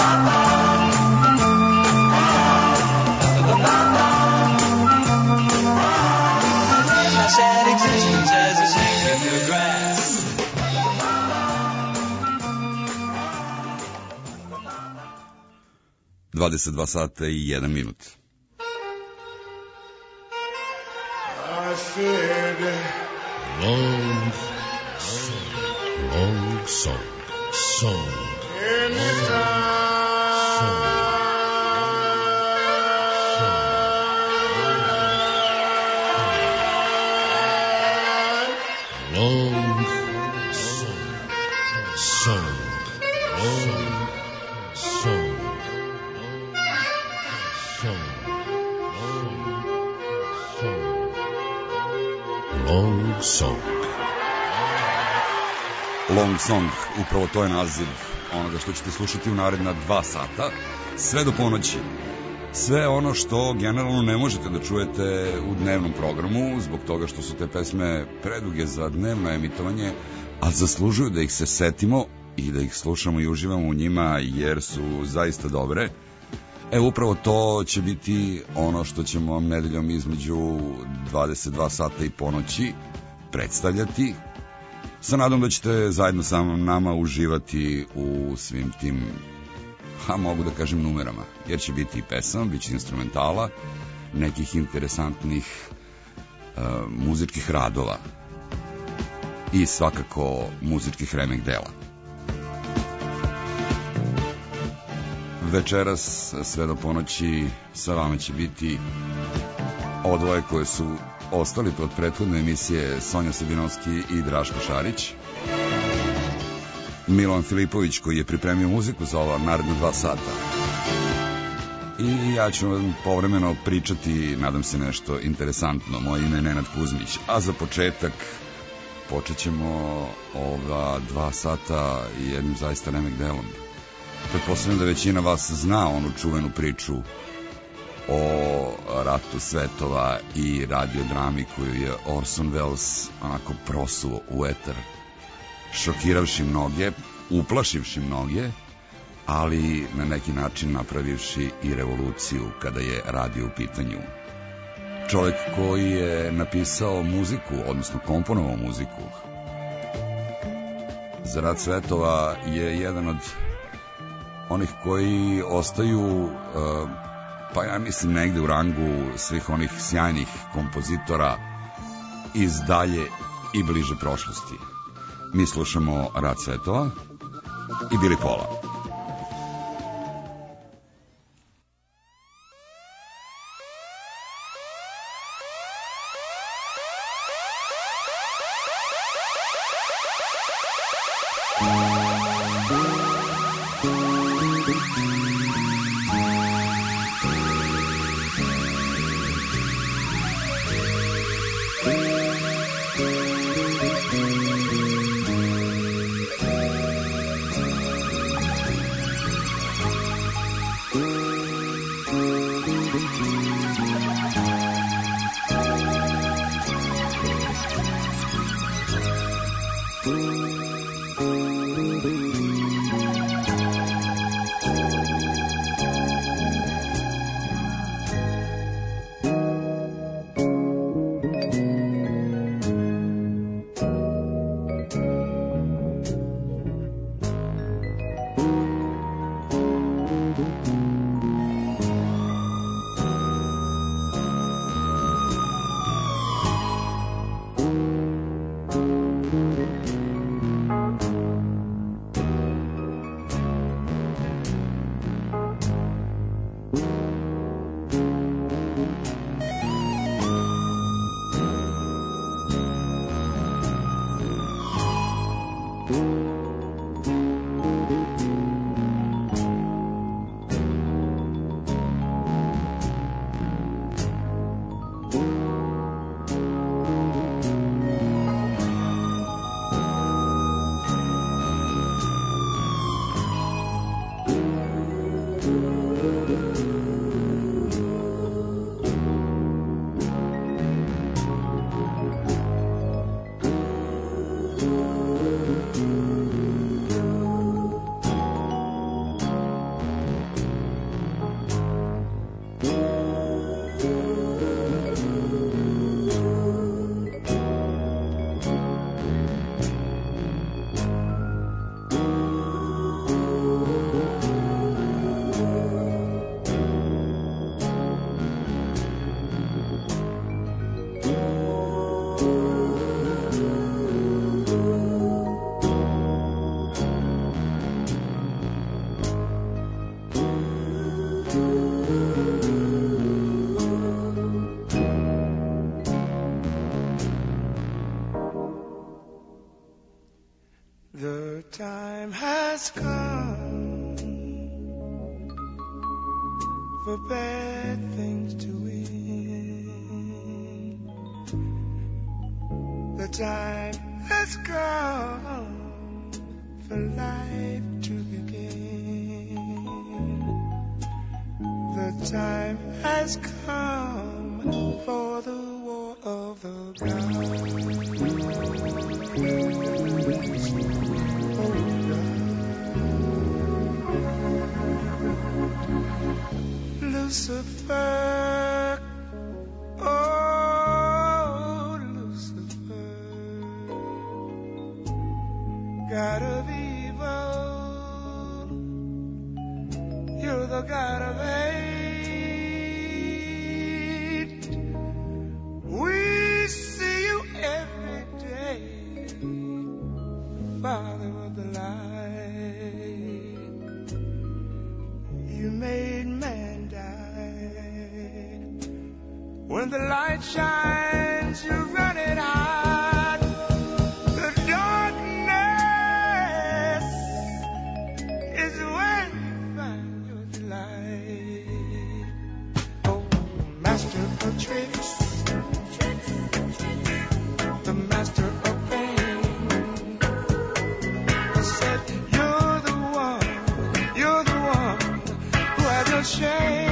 Sad existence as a snake in the grass. 22 sata i 1 minut. I said, long song. Anytime. Long Song, upravo to je naziv onoga što ćete slušati u naredna 2 sata, sve do ponoći. Sve ono što generalno ne možete da čujete u dnevnom programu, zbog toga što su te pesme preduge za dnevno emitovanje, a zaslužuju da ih se setimo i da ih slušamo i uživamo u njima, jer su zaista dobre. Upravo to će biti ono što ćemo vam nedeljom između 22 sata i ponoći predstavljati, sa nadom da ćete zajedno sa nama uživati u svim tim, mogu da kažem, numerama, jer će biti i pesama, bit će instrumentala, nekih interesantnih muzičkih radova i svakako muzičkih remek dela. Večeras sve do ponoći sa vama će biti ovo dvoje koje su ostali od prethodne emisije, Sonja Sabinovski i Draško Šarić. Milan Filipović koji je pripremio muziku za ova naredna 2 sata. I ja ću vam povremeno pričati, nadam se, nešto interesantno. Moje ime je Nenad Kuzmić, a za početak počet ćemo ova 2 sata jednim zaista remek delom. Pretpostavljam da većina vas zna onu čuvenu priču o ratu svetova i radiodrami koju je Orson Welles onako prosuo u etar, šokiravši mnoge, uplašivši mnoge, ali na neki način napravivši i revoluciju kada je radio u pitanju. Čovjek koji je napisao muziku, odnosno komponovao muziku za rat svetova, je jedan od onih koji ostaju, pa ja mislim, negde u rangu svih onih sjajnih kompozitora iz dalje i bliže prošlosti. Mi slušamo Rat svetova i Billy Paula. The time has come for bad things to win. The time has come for life to begin. The time has come for the war of the Lucifer, oh Lucifer, God of evil, you're the God of hate. We see you every day, Father of the light. You made man die. When the light shines, you run it out. The darkness is when you find your delight. Oh, master of tricks, the master of pain. I said, you're the one who has no shame.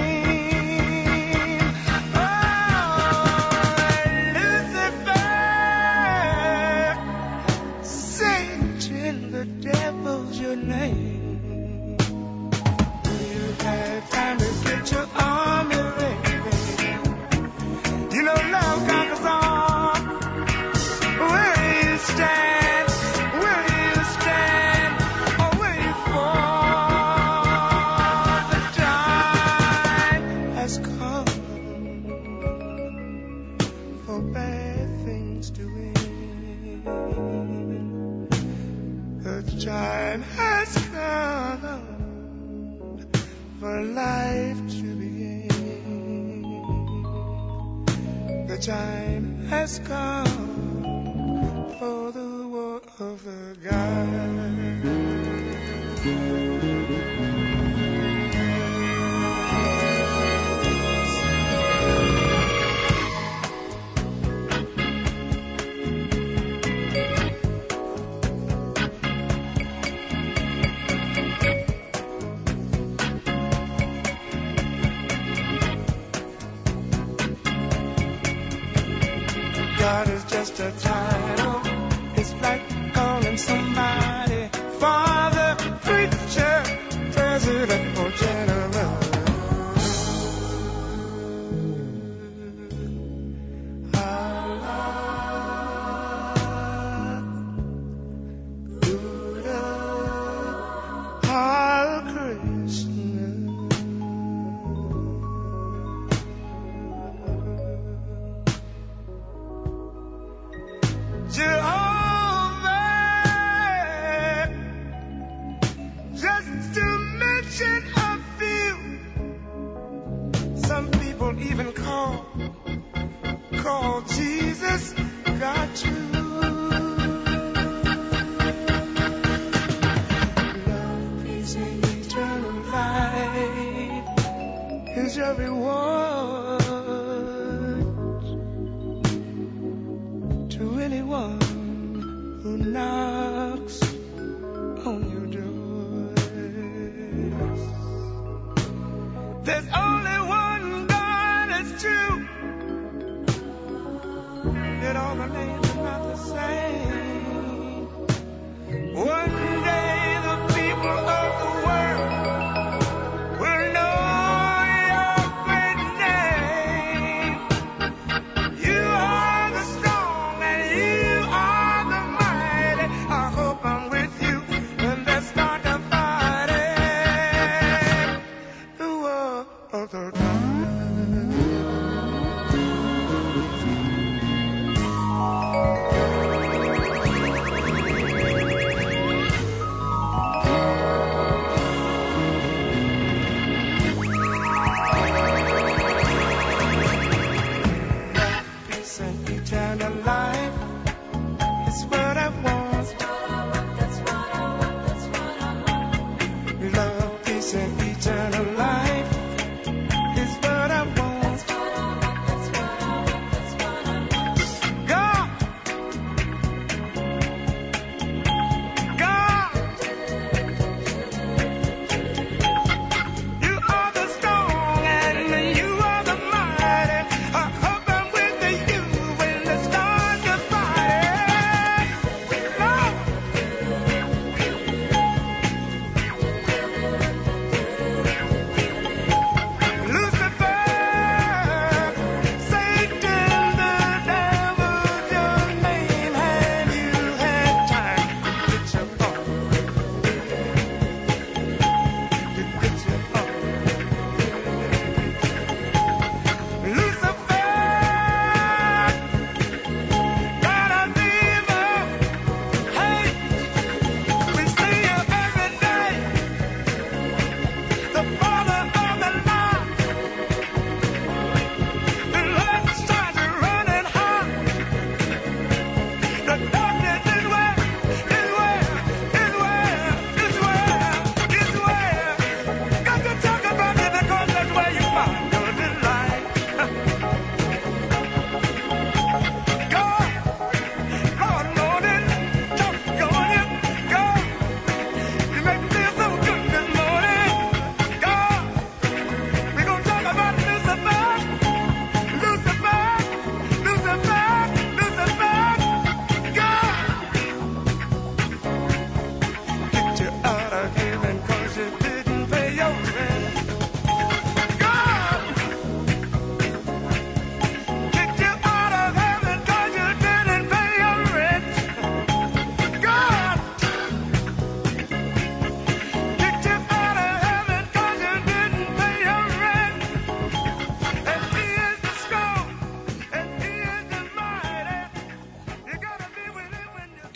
Time has come for life to begin. The time has come for the war of the gods. God is just a title. It's like calling somebody father, preacher, president, or general. Allah, Buddha, Hare Krishna. Jehovah, just to mention a few. Some people even call Jesus God too. Love, peace, and eternal life is your reward to anyone who knocks on your doors. There's only one God, it's true. Yet all the names are not the same. One day the people of the world will know your great name.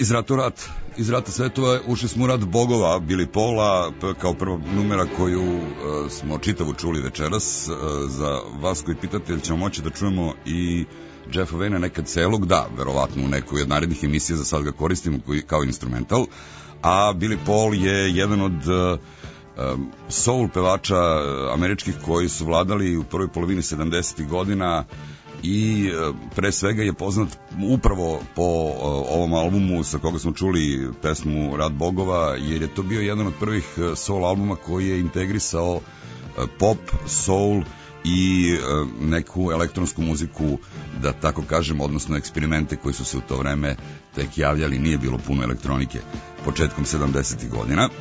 Iz rata svetova ušli smo u rat bogova Billy Paula kao prva numera koju smo čitavu čuli večeras. Za vas koji pitate ili ćemo moći da čujemo i Jeffa Wayne nekad celog, da, verovatno u nekoj od narednih emisija, za sad ga koristimo kao instrumental, a Billy Paul je jedan od soul pevača američkih koji su vladali u prvoj polovini 70. godina i pre svega je poznat upravo po ovom albumu sa koga smo čuli pesmu Rat bogova, jer je to bio jedan od prvih soul albuma koji je integrisao pop, soul i neku elektronsku muziku, da tako kažem, odnosno eksperimente koji su se u to vreme tek javljali, nije bilo puno elektronike početkom 70. godina.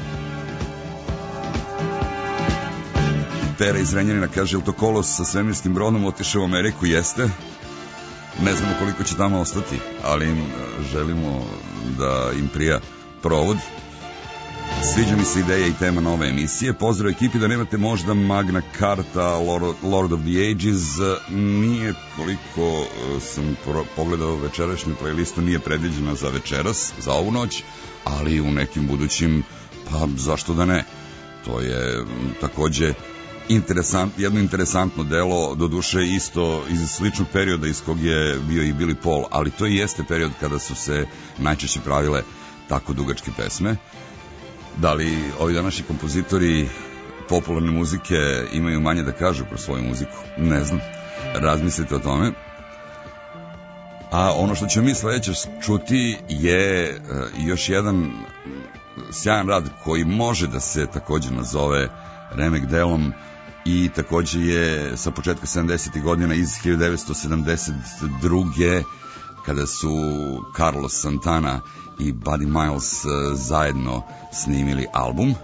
Pera iz Renjanina kaže, je to kolos sa svemirskim brodom otišao u Ameriku? Jeste. Ne znamo koliko će tamo ostati, ali im želimo da im prija provod. Sviđa mi se ideja i tema nove emisije. Pozdrav ekipi, da nemate možda Magna Carta, Lord of the Ages. Nije, koliko sam pogledao večerašnju playlistu, nije predviđena za večeras, za ovu noć, ali u nekim budućim, pa zašto da ne. To je takođe jedno interesantno delo, doduše isto iz sličnog perioda iz kog je bio i Billy Paul, ali to i jeste period kada su se najčešće pravile tako dugačke pesme. Da li ovi današnji kompozitori popularne muzike imaju manje da kažu kroz svoju muziku? Ne znam. Razmislite o tome. A ono što ćemo mi sledeće čuti je još jedan sjajan rad koji može da se takođe nazove remek delom i takođe je sa početka 70. godina iz 1972. kada su Carlos Santana i Buddy Miles zajedno snimili album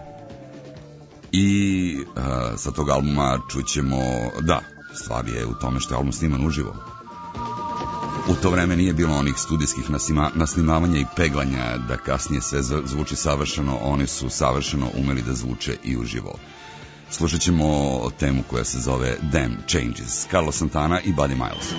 i sa tog albuma čućemo, da, stvar je u tome što je album sniman uživo. U to vreme nije bilo onih studijskih nasnimavanja i peglanja da kasnije sve zvuči savršeno, oni su savršeno umeli da zvuče i uživo. Slušat ćemo temu koja se zove Damn Changes, Carlos Santana i Buddy Miles.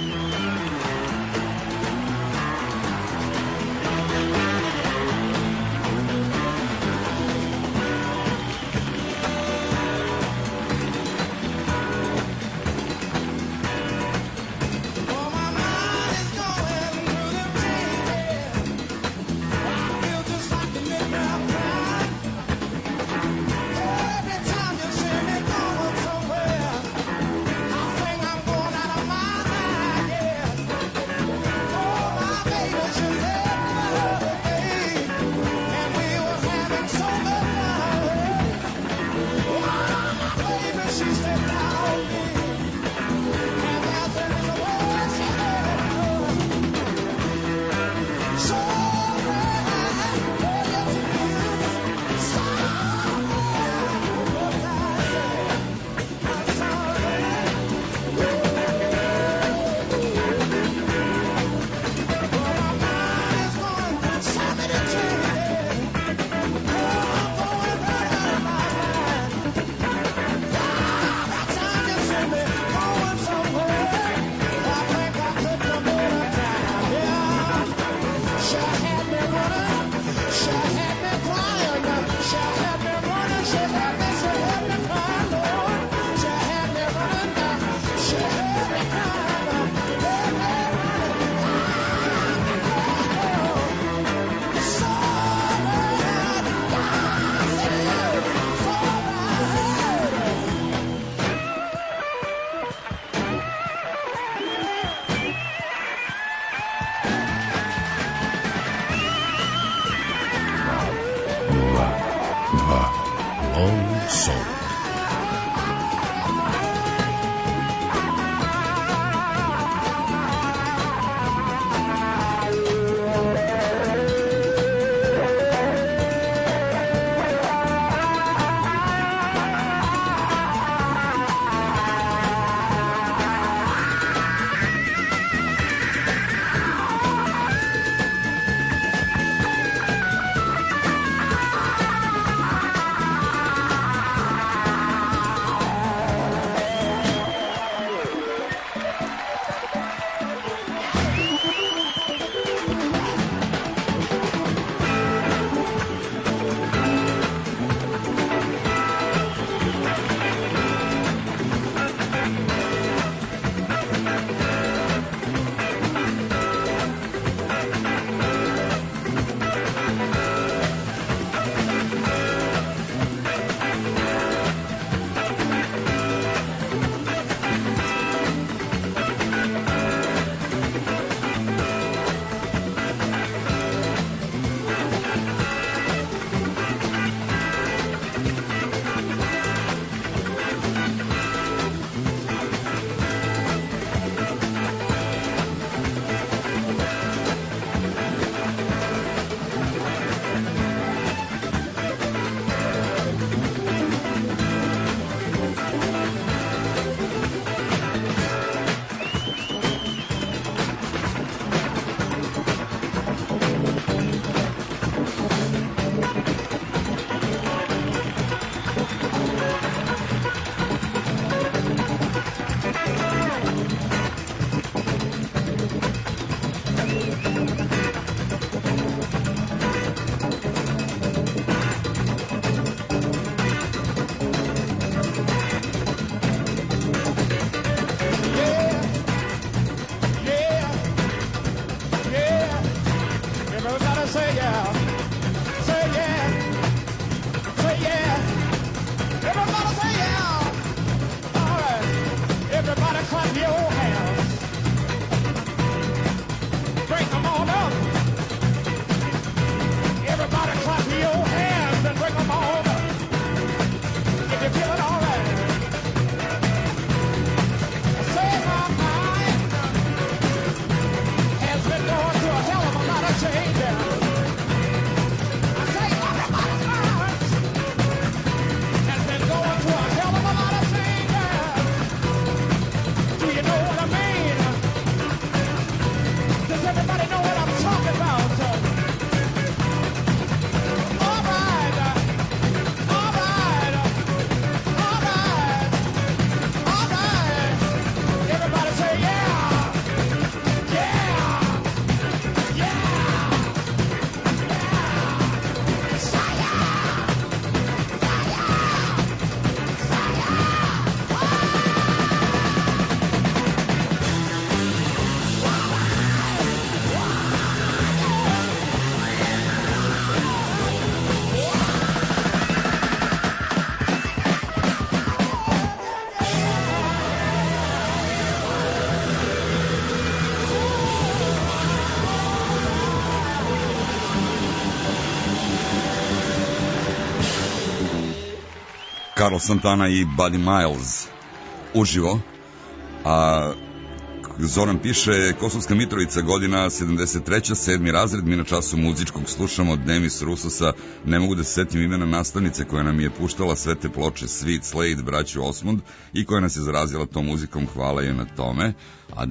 Carlos Santana i Buddy Miles uživo. A Zoran piše, Kosovska Mitrovica, godina 73. 7. razred, mi na času muzičkog slušamo Demis Rusosa, ne mogu da se setim imena nastavnice koja nam je puštala sve te ploče, Sweet Slade, braću Osmond, i koja nas je zarazila tom muzikom, hvala je na tome. A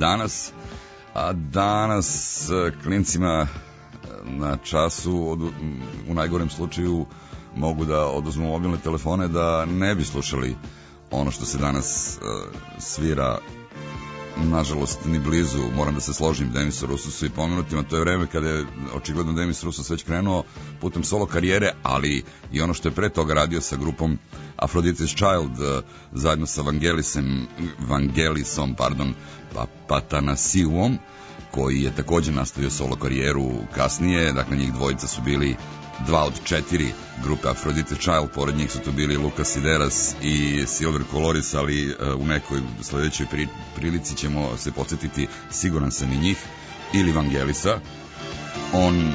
danas klincima na času, u najgorem slučaju, mogu da oduzmu mobilne telefone da ne bi slušali ono što se danas svira. Nažalost, ni blizu, moram da se složim Denisu Rusosu i pomenutima, to je vreme kada je očigledno Demis Rusos već krenuo putem solo karijere, ali i ono što je pre toga radio sa grupom Aphrodite's Child, zajedno sa Vangelisom Patanasiuom, koji je takođe nastavio solo karijeru kasnije. Dakle, njih dvojica su bili 2 od 4 grupe Aphrodite's Child, pored njih su tu bili Lucas Sideras i Silver Coloris, ali u nekoj sledećoj prilici ćemo se podsjetiti, siguran sam, i njih ili Vangelisa. On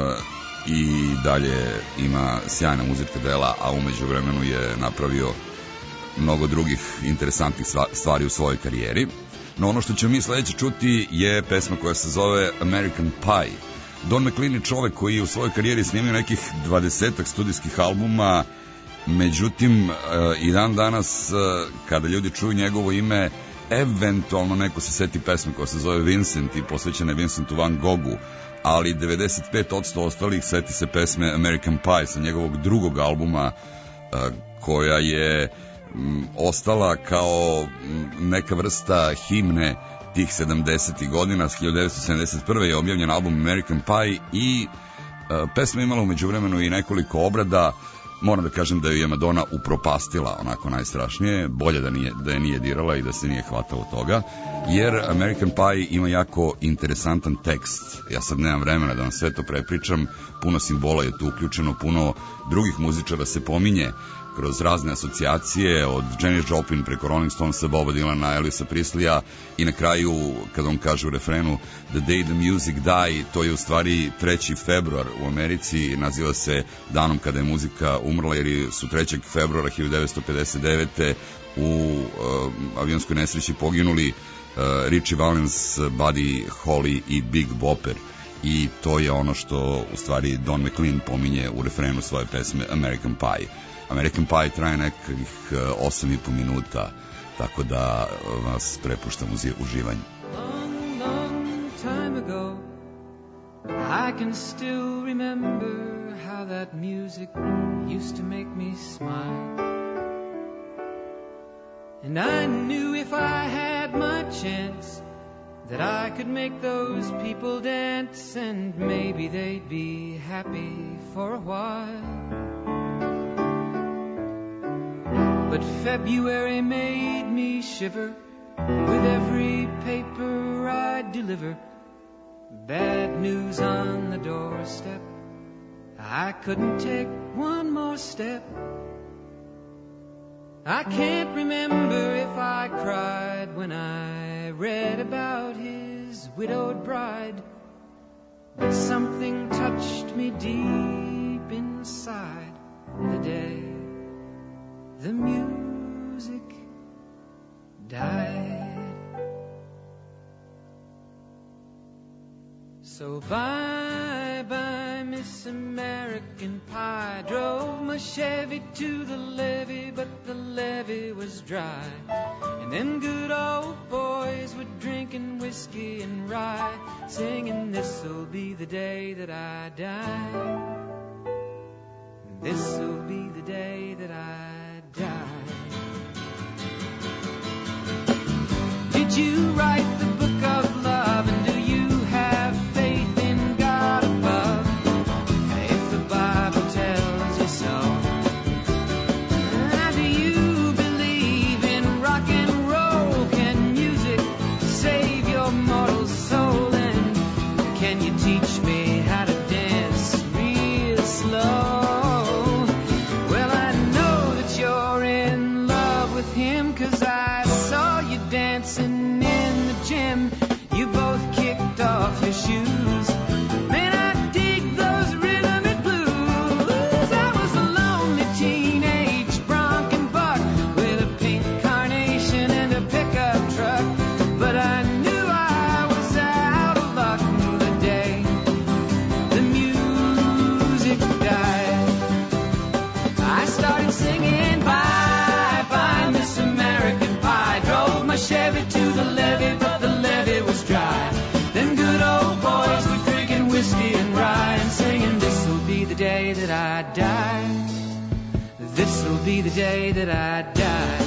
i dalje ima sjajna muzička dela, a umeđu vremenu je napravio mnogo drugih interesantnih stvari u svojoj karijeri. No ono što ćemo mi sledeće čuti je pesma koja se zove American Pie. Don McLean je čovek koji je u svojoj karijeri snimio nekih 20 studijskih albuma, međutim i dan danas kada ljudi čuju njegovo ime, eventualno neko se seti pesme koja se zove Vincent i posvećena je Vincentu Van Goghu, ali 95% ostalih seti se pesme American Pie sa njegovog drugog albuma, koja je ostala kao neka vrsta himne tih 70. godina. 1971. je objavljen album American Pie i pesma imala umeđu vremenu i nekoliko obrada. Moram da kažem da ju je Madonna upropastila, onako najstrašnije, bolje da je nije dirala i da se nije hvatalo toga, jer American Pie ima jako interesantan tekst. Ja sad nemam vremena da vam sve to prepričam, puno simbola je tu uključeno, puno drugih muzičara se pominje kroz razne asocijacije, od Janis Joplin preko Rolling Stonesa, Boba Dylana, Elvisa Presleya, i na kraju, kada on kaže u refrenu The Day the Music Die, to je u stvari 3. februar u Americi, naziva se danom kada je muzika umrla, jer su 3. februara 1959. u avionskoj nesreći poginuli Richie Valens, Buddy Holly i Big Bopper. I to je ono što u stvari Don McLean pominje u refrenu svoje pesme American Pie. American Pie traje nekih 8,5 minuta, tako da vas prepuštam uz uživanje. Long, long time ago, I can still remember how that music used to make me smile. And I knew if I had my chance that I could make those people dance, and maybe they'd be happy for a while. But February made me shiver with every paper I deliver. Bad news on the doorstep, I couldn't take one more step. I can't remember if I cried when I read about his widowed bride, but something touched me deep inside the day the music died. So bye-bye, Miss American Pie. Drove my Chevy to the levee, but the levee was dry. And them good old boys were drinking whiskey and rye, singing, this'll be the day that I die. This'll be the day that I die. Did you write the book of love, and do you have faith in God above? If the Bible tells you so. Do you believe in rock and roll? Can music save your mortal soul? And can you teach me how to dance real slow? Well, I know that you're in love with him, 'cause I saw you dancing in the day that I die.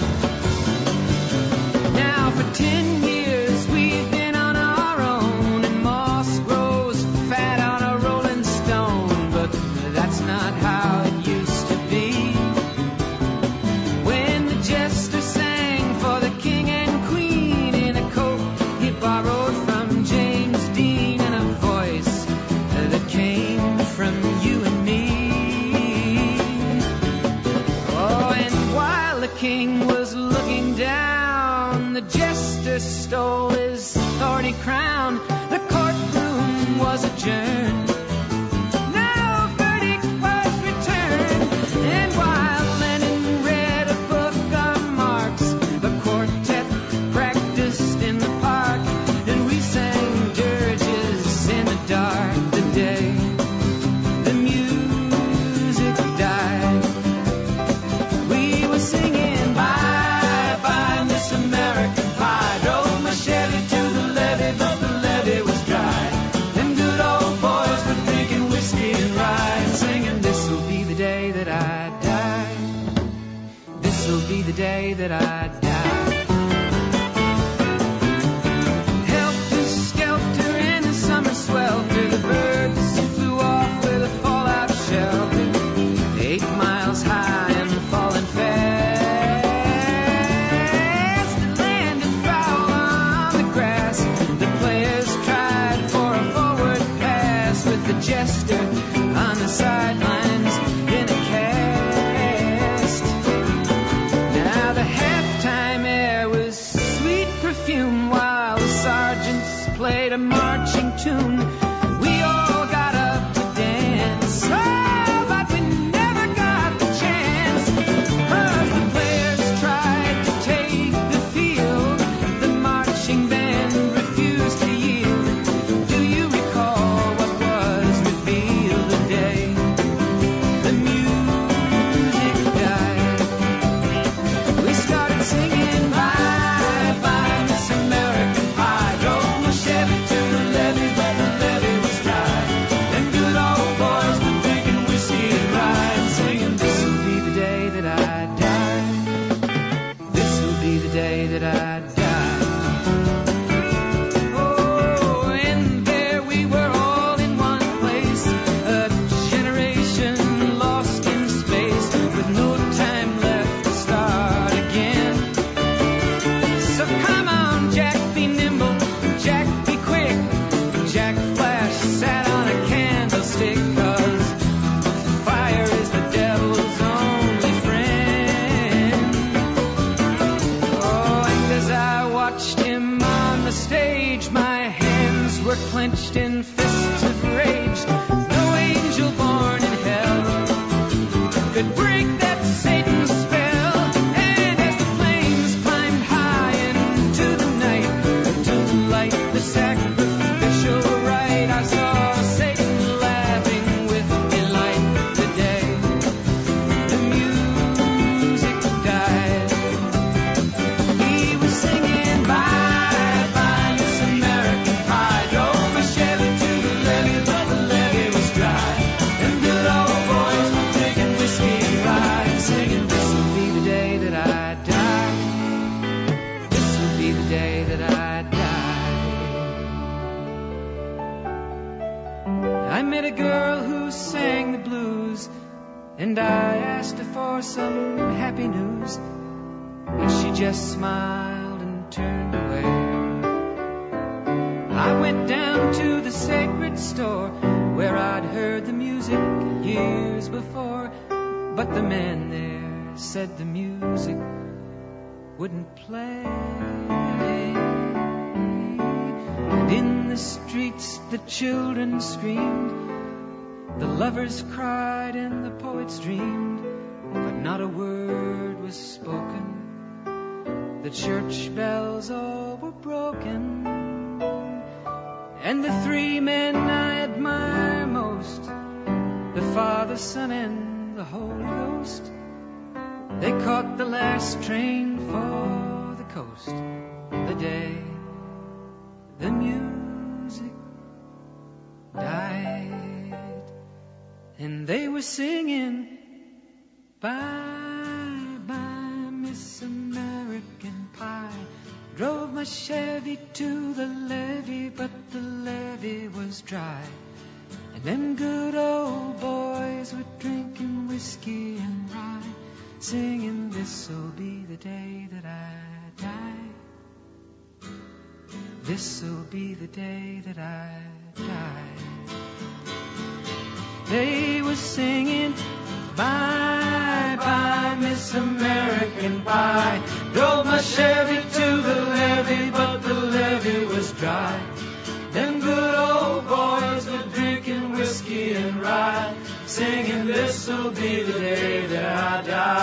Now for 10 years we've been on our own, and moss grows fat on a rolling stone, but that's not how it used to be. When the jester sang for the king and queen in a coat he borrowed from James Dean, and a voice that came from you and me. Oh, and while the king was looking down, the jester stole his thorny crown. The courtroom was adjourned. No verdict was returned. And while Lenin read a book of Marx, the quartet practiced in the park, and we sang dirges in the dark. The day the music died, we were singing bye bye Miss American Pie. Drove my Chevy to the levee, but the levee was dry. Them good old boys were drinking whiskey and rye, and singing, this'll be the day that I die. This'll be the day that I die. Helter skelter in the summer swelter, the birds flew off with a fallout shelter. 8 miles high and falling fast. It landed foul on the grass. The players tried for a forward pass, with the jester on the sidelines in a cast. Now the halftime air was sweet perfume, while the sergeants played a marching tune. We all got up to dance, oh, but we never got the chance, 'cause the players tried to take the field. The marching band refused to yield. Do you recall what was revealed the day the music died? We started singing bye bye Miss American Pie. Drove my Chevy to the levee, but the levee was dry. Them good old boys were drinking whiskey and rye, and singing, this'll be the day that I die. This'll be the day that I die. Oh, and there we were all in one place, a generation lost in space, with no time left to start again. So come on, Jack, be nimble, Jack, be quick. Jack Flash sat on a candlestick, 'cause fire is the devil's only friend. Oh, and as I watched him on the stage, my hands were clenched in fists of rage. No angel born in hell could break that Satan's spell. And as the flames climbed high into the night, to light the sacrificial rite, I saw Satan laughing with delight. The day the music died, he was singing bye bye Miss American Pie. Drove my Chevy to the levee, but the levee was dry. Them good old boys were drinking whiskey and rye, and singing, this'll be the day that I die. This'll be the day that I die. I met a girl who sang the blues, and I asked her for some happy news, and she just smiled and turned away. I went down to the sacred store, where I'd heard the music years before, but the man there said the music wouldn't play. And in the streets the children screamed, the lovers cried and the poets dreamed, but not a word was spoken. The church bells all were broken, and the 3 men I admire most, the Father, Son, and the Holy Ghost, they caught the last train for the coast. The day the music died, and they were singing bye my Chevy to the levee, but the levee was dry. And them good old boys were drinking whiskey and rye, singing, this'll be the day that I die. This'll be the day that I die. They were singing, bye, bye, Miss American Pie. Drove my Chevy to the levee, but the levee was dry. Them good old boys were drinking whiskey and rye, singing, this'll be the day that I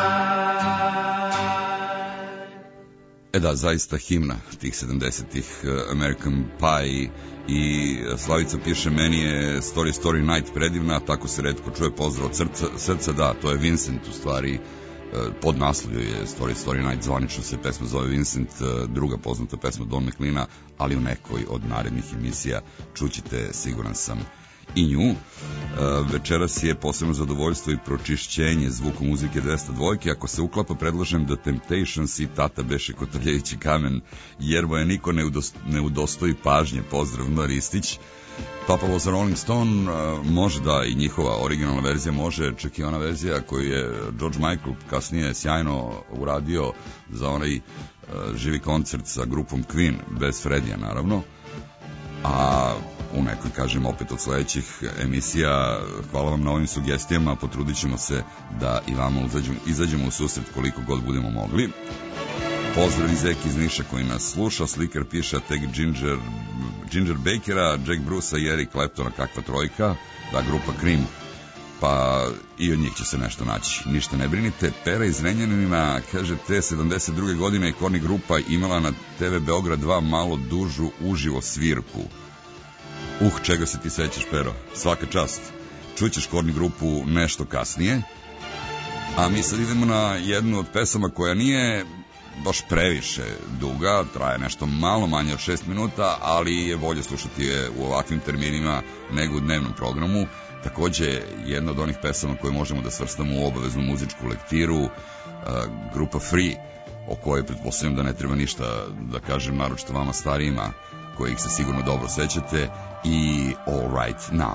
die. Da, zaista himna tih 70-ih, American Pie. I Slavica piše, meni je Story Night predivna, tako se retko čuje pozdrav od srca. Da, to je Vincent u stvari, pod naslovlju je Story Night, zvanično se pesma zove Vincent, druga poznata pesma Don McLeana, ali u nekoj od narednih emisija čućete, siguran sam, i nju. Večeras je posebno zadovoljstvo i pročišćenje zvuku muzike 202. Ako se uklapa, predlažem da Temptations i Tata beše kotrljevići kamen, jer mu je niko ne udostoji pažnje. Pozdrav, N. Ristić. Papa was a Rolling Stone, može da i njihova originalna verzija može, čak i ona verzija koju je George Michael kasnije sjajno uradio za onaj živi koncert sa grupom Queen, bez Freddija naravno. A u nekoj, kažem, opet od sledećih emisija, hvala vam na ovim sugestijama, potrudit ćemo se da i vama izađemo u susret koliko god budemo mogli. Pozdrav i Zeki iz Niša koji nas sluša, slikar piše tek Ginger Bakera, Jack Brucea i Eric Claptona, kakva trojka, da, grupa Cream, pa i od njih će se nešto naći, ništa ne brinite. Pera iz Renjanina kaže, te 72. godine je Korni grupa imala na TV Beograd 2 malo dužu uživo svirku. Čega se ti sećaš, Pero? Svaka čast. Čućeš Korni grupu nešto kasnije. A mi sad idemo na jednu od pesama koja nije baš previše duga, traje nešto malo manje od 6 minuta, ali je bolje slušati je u ovakvim terminima nego u dnevnom programu. Takođe, jedna od onih pesama koje možemo da svrstamo u obaveznu muzičku lektiru, grupa Free, o kojoj pretpostavljam da ne treba ništa da kažem, naročito vama starijima, kojih se sigurno dobro sećate, i All Right Now.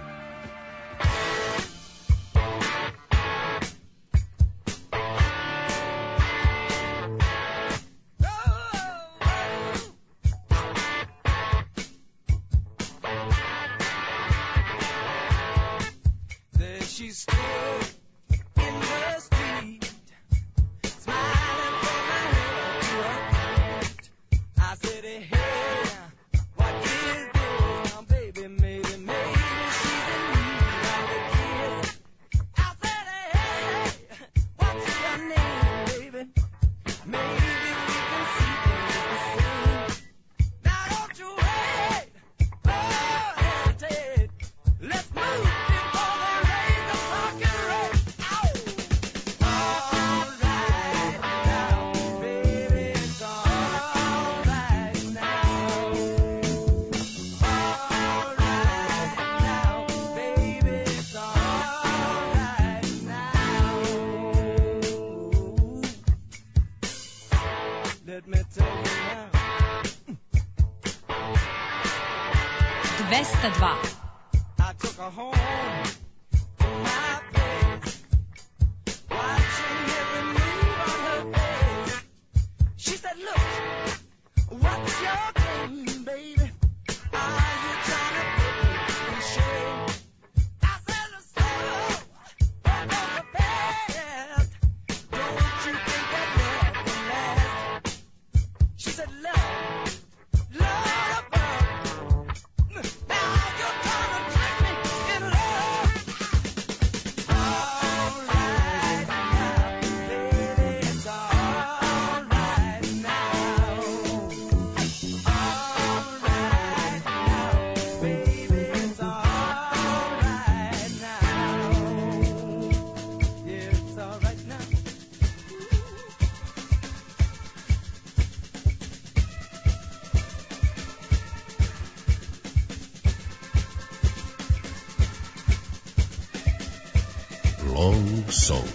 Long Song.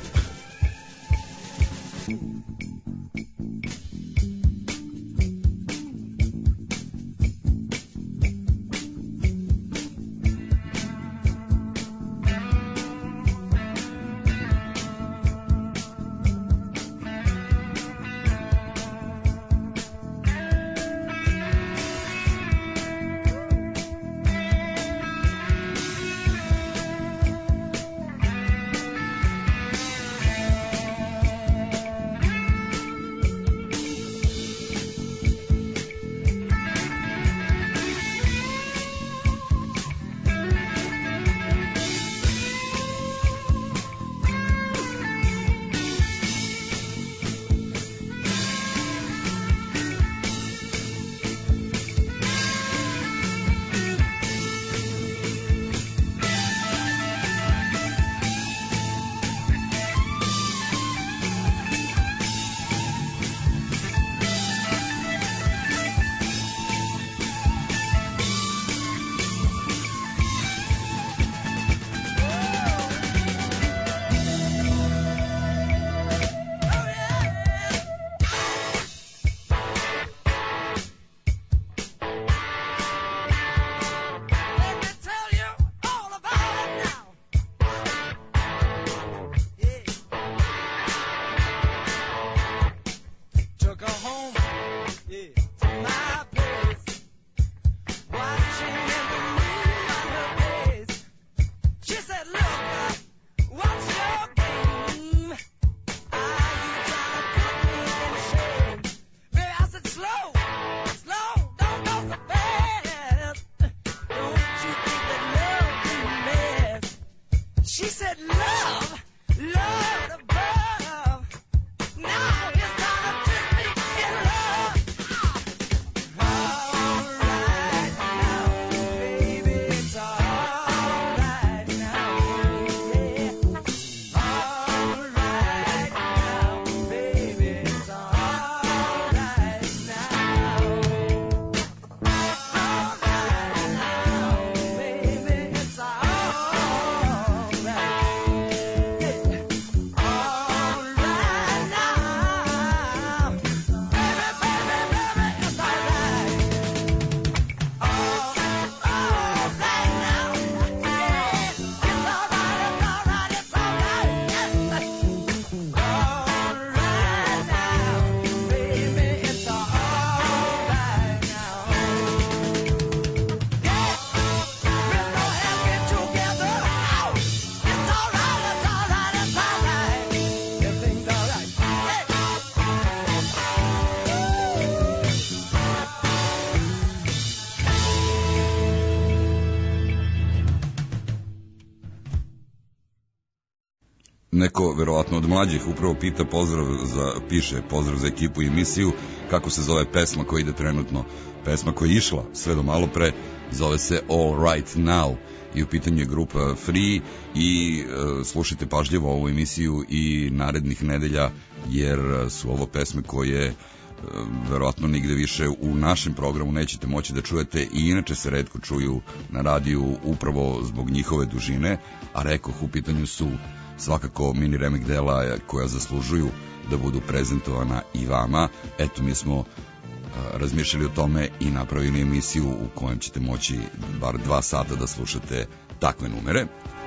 neko verovatno od mlađih upravo piše pozdrav za ekipu i emisiju, kako se zove pesma koja ide trenutno. Pesma koja je išla sve do malo pre zove se All Right Now i u pitanju je grupa Free i slušajte pažljivo ovu emisiju i narednih nedelja, jer su ovo pesme koje verovatno nigde više u našem programu nećete moći da čujete i inače se retko čuju na radiju upravo zbog njihove dužine, a rekoh u pitanju su svakako mini remek dela koja zaslužuju da budu prezentovana i vama. Eto, mi smo razmišljali o tome i napravili emisiju u kojem ćete moći bar 2 sata da slušate takve numere.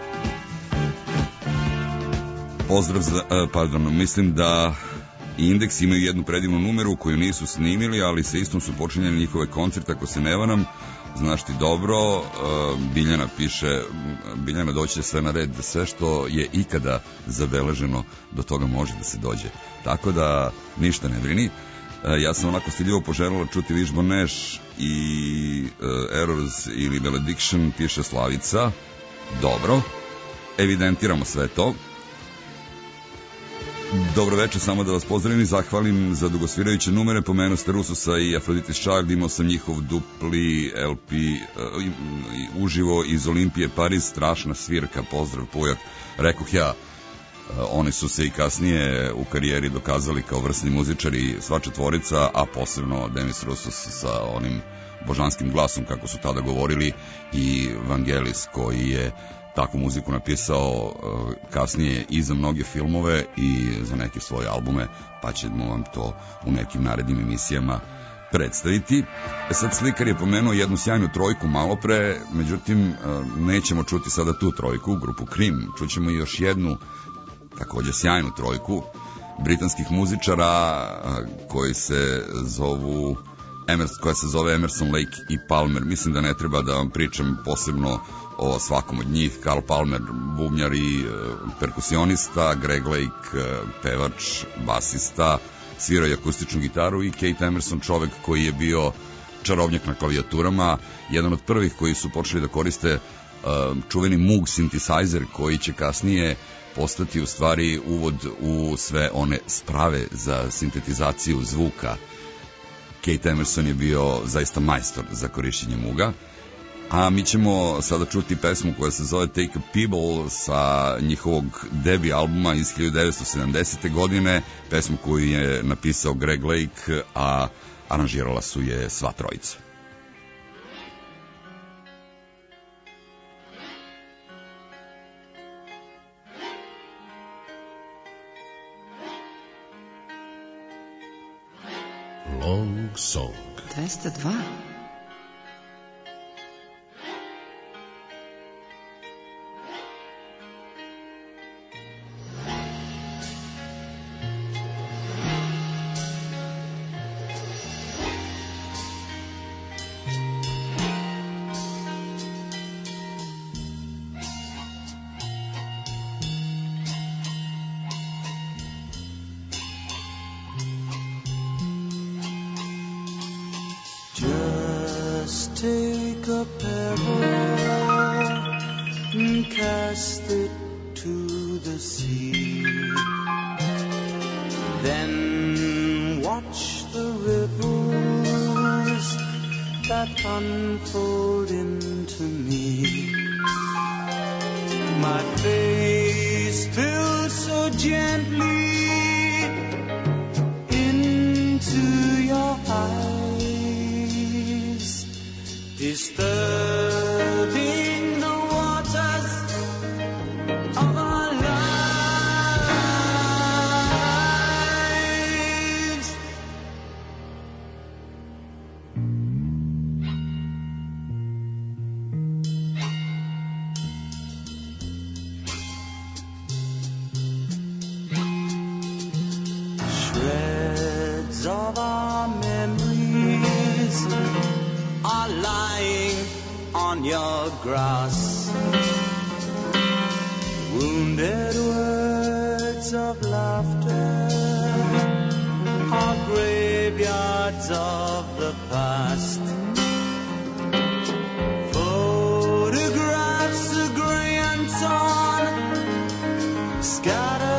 Pozdrav za, mislim da Indeks imaju jednu predivnu numeru koju nisu snimili, ali sa istom su počinjeni njihove koncerte, ako se ne varam. Znaš ti dobro, Biljana piše, Biljana, doći će sve na red, sve što je ikada zabeleženo do toga može da se dođe. Tako da ništa ne brini. Ja sam onako stiljivo poželjela čuti Wishbone Nash i Errors ili Valediction, piše Slavica. Dobro, evidentiramo sve to. Dobro večer, samo da vas pozdravim i zahvalim za dugosvirajuće numere. Pomenuo ste Rususa i Aphrodite Child, imao sam njihov dupli LP uživo iz Olimpije Pariz, strašna svirka, pozdrav Pujak. Rekoh ja, oni su se i kasnije u karijeri dokazali kao vrsni muzičari, sva četvorica, a posebno Demis Rusus sa onim božanskim glasom, kako su tada govorili, i Vangelis koji je takvu muziku napisao kasnije i za mnoge filmove i za neke svoje albume, pa ćemo vam to u nekim narednim emisijama predstaviti. Sad Slikar je pomenuo jednu sjajnu trojku malo pre, međutim nećemo čuti sada tu trojku, grupu Cream, čućemo još jednu takođe sjajnu trojku britanskih muzičara koji se zovu koja se zove Emerson, Lake i Palmer. Mislim da ne treba da vam pričam posebno o svakom od njih. Carl Palmer, bubnjar i perkusionista, Greg Lake, pevač, basista, svirao je akustičnu gitaru, i Kate Emerson, čovek koji je bio čarobnjak na klavijaturama, jedan od prvih koji su počeli da koriste čuveni Moog synthesizer, koji će kasnije postati u stvari uvod u sve one sprave za sintetizaciju zvuka. Kate Emerson je bio zaista majstor za korišćenje Mooga. A mi ćemo sada čuti pesmu koja se zove Take a Pebble sa njihovog debi albuma iz 1970. godine, pesmu koju je napisao Greg Lake, a aranžirala su je sva trojica. Long Song 202. Take a pebble and cast it to the sea. Then watch the ripples that unfold into me. My face spills so gently into your eyes, disturbing the waters of our lives. Shreds of our memories are lying on your grass. Wounded words of laughter are graveyards of the past. Photographs of gray and torn, scattered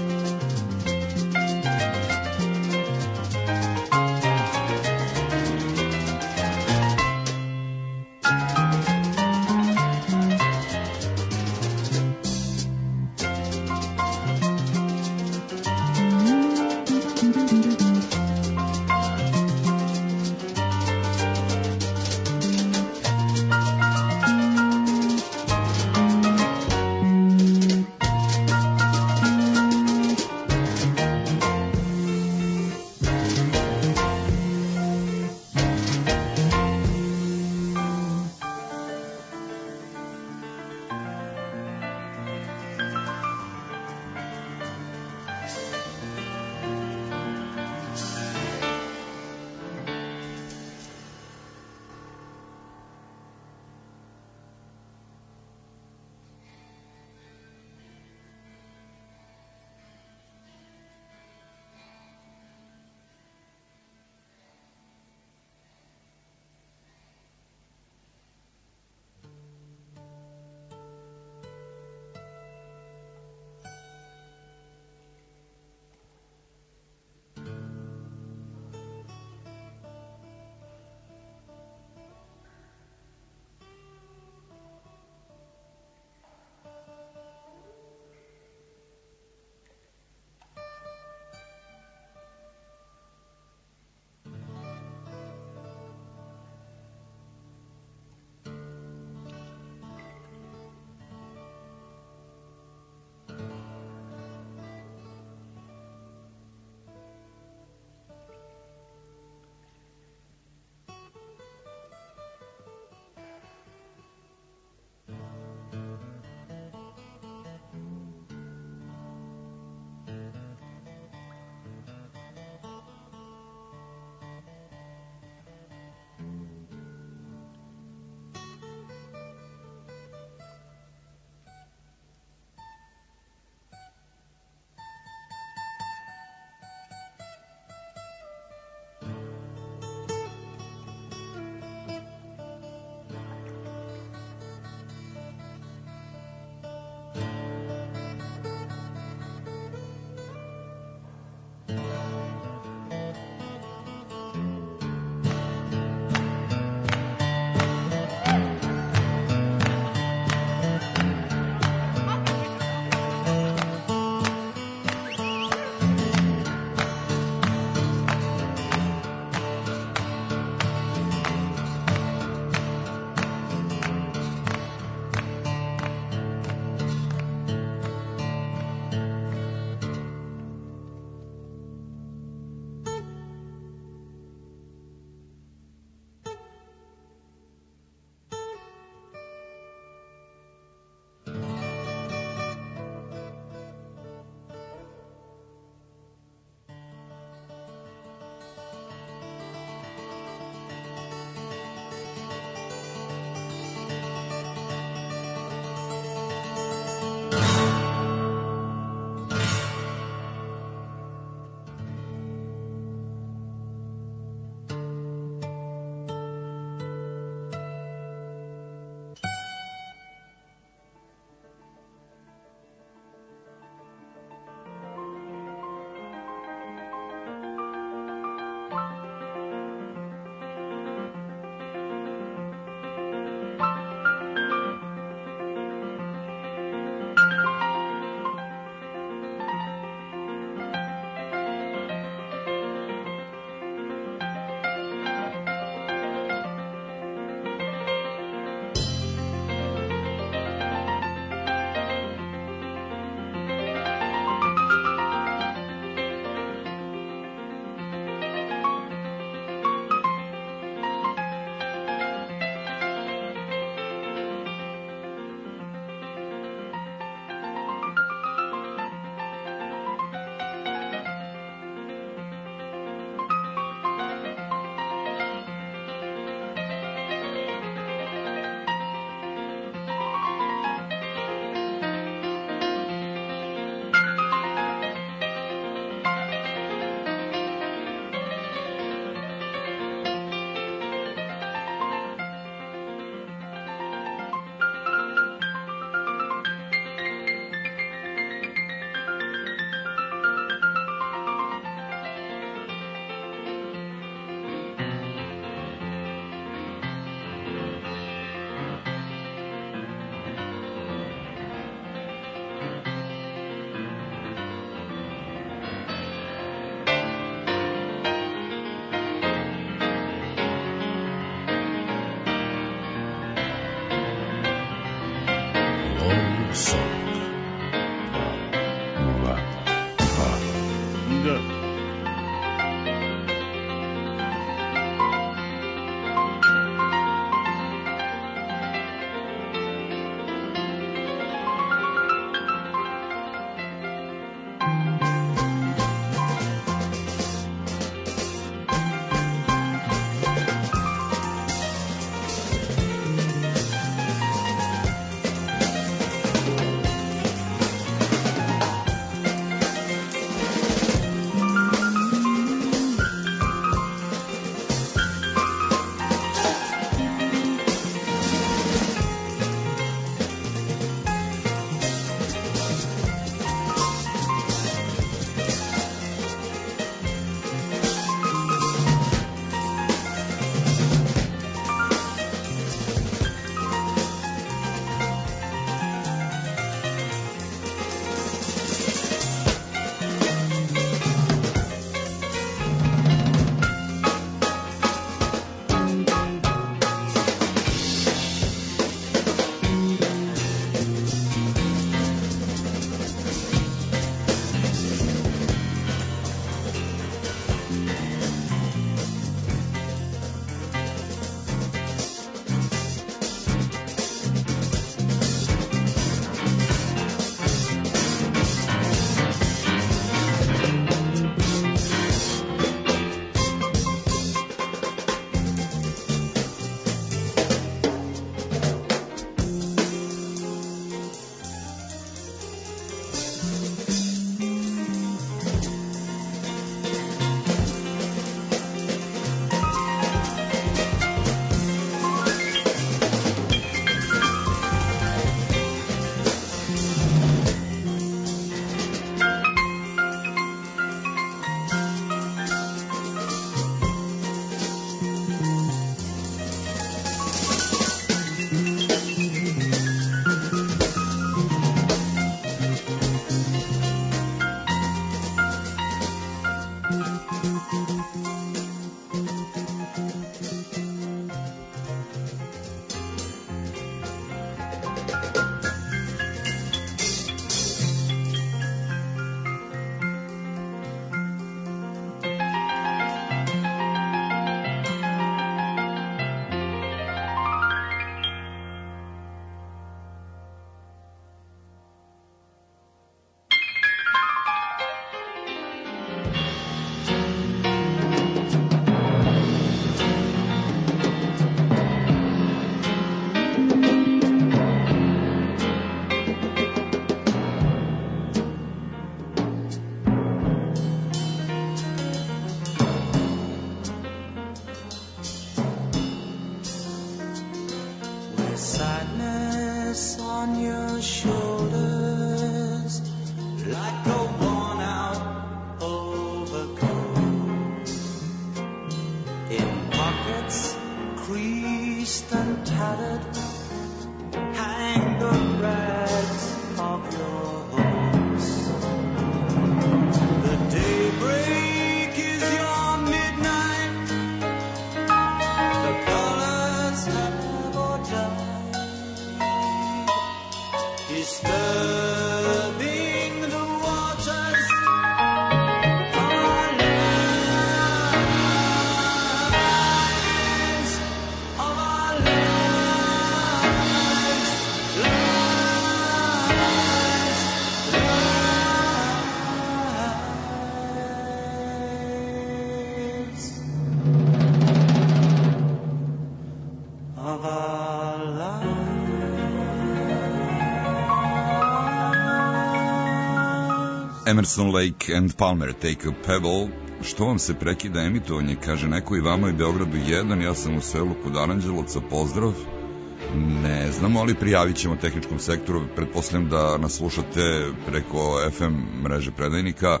Emerson, Lake and Palmer, Take a Pebble. Što vam se prekida emitovanje, kaže neko, i vama i Beogradu 1, ja sam u selu kod Aranđelovca, pozdrav. Ne znamo, ali prijavit ćemo tehničkom sektoru, pretpostavljam da nas slušate preko FM mreže predajnika,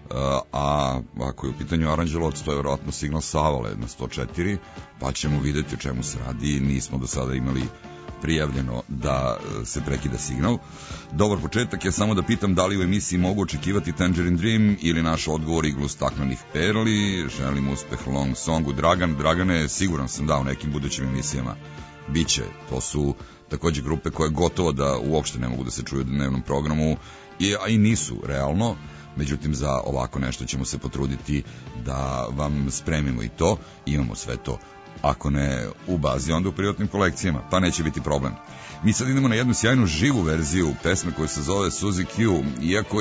a ako je u pitanju Aranđelovac, to je vjerojatno signal Savale na 104, pa ćemo videti o čemu se radi. Nismo do sada imali prijavljeno da se prekida signal. Dobar početak je, samo da pitam da li u emisiji mogu očekivati Tangerine Dream ili naš odgovor iglu staklenih perli. Želim uspeh Long Songu. Dragane, siguran sam da u nekim budućim emisijama biće. To su takođe grupe koje gotovo da uopšte ne mogu da se čuju u dnevnom programu, a i nisu realno. Međutim, za ovako nešto ćemo se potruditi da vam spremimo i to. Imamo sve to. Ako ne u bazi, onda u privatnim kolekcijama, pa neće biti problem. Mi sad idemo na jednu sjajnu živu verziju pesme koja se zove Suzy Q. Iako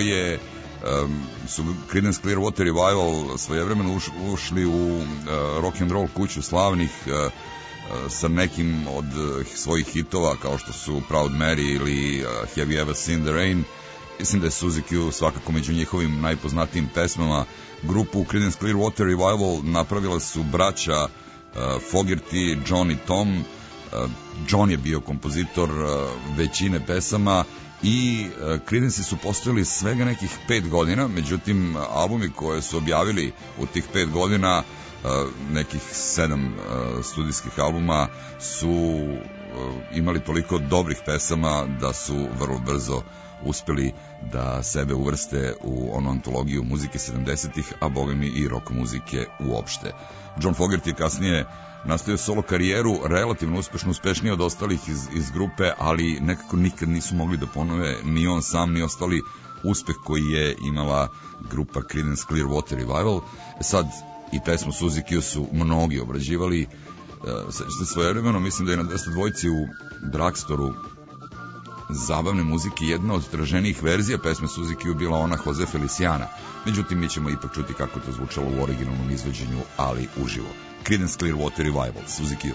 su Creedence Clearwater Revival svojevremeno ušli u rock and roll kuću slavnih sa nekim od svojih hitova kao što su Proud Mary ili Have You Ever Seen the Rain, mislim da je Suzy Q svakako među njihovim najpoznatijim pesmama. Grupu Creedence Clearwater Revival napravila su braća Fogerty, John i Tom. John je bio kompozitor većine pesama i Creedence su postojali svega nekih 5 godina, međutim albumi koje su objavili u tih 5 godina, nekih 7 studijskih albuma, su imali toliko dobrih pesama da su vrlo brzo uspeli da sebe uvrste u onu antologiju muzike 70-ih, a bogami i rock muzike uopšte. John Fogerty je kasnije nastavio solo karijeru, relativno uspešno, uspešnije od ostalih iz grupe, ali nekako nikad nisu mogli da ponove ni on sam ni ostali uspeh koji je imala grupa Creedence Clearwater Revival. Sad i pesmu Suzy Q su mnogi obrađivali. Sećate svojevremeno, mislim da je na 202 u Drugstoru zabavne muzike jedna od traženijih verzija pesme Suzy Q bila ona Jose Feliciana. Međutim, mi ćemo ipak čuti kako to zvučalo u originalnom izvođenju, ali uživo. Creedence Clearwater Revival, Suzy Q.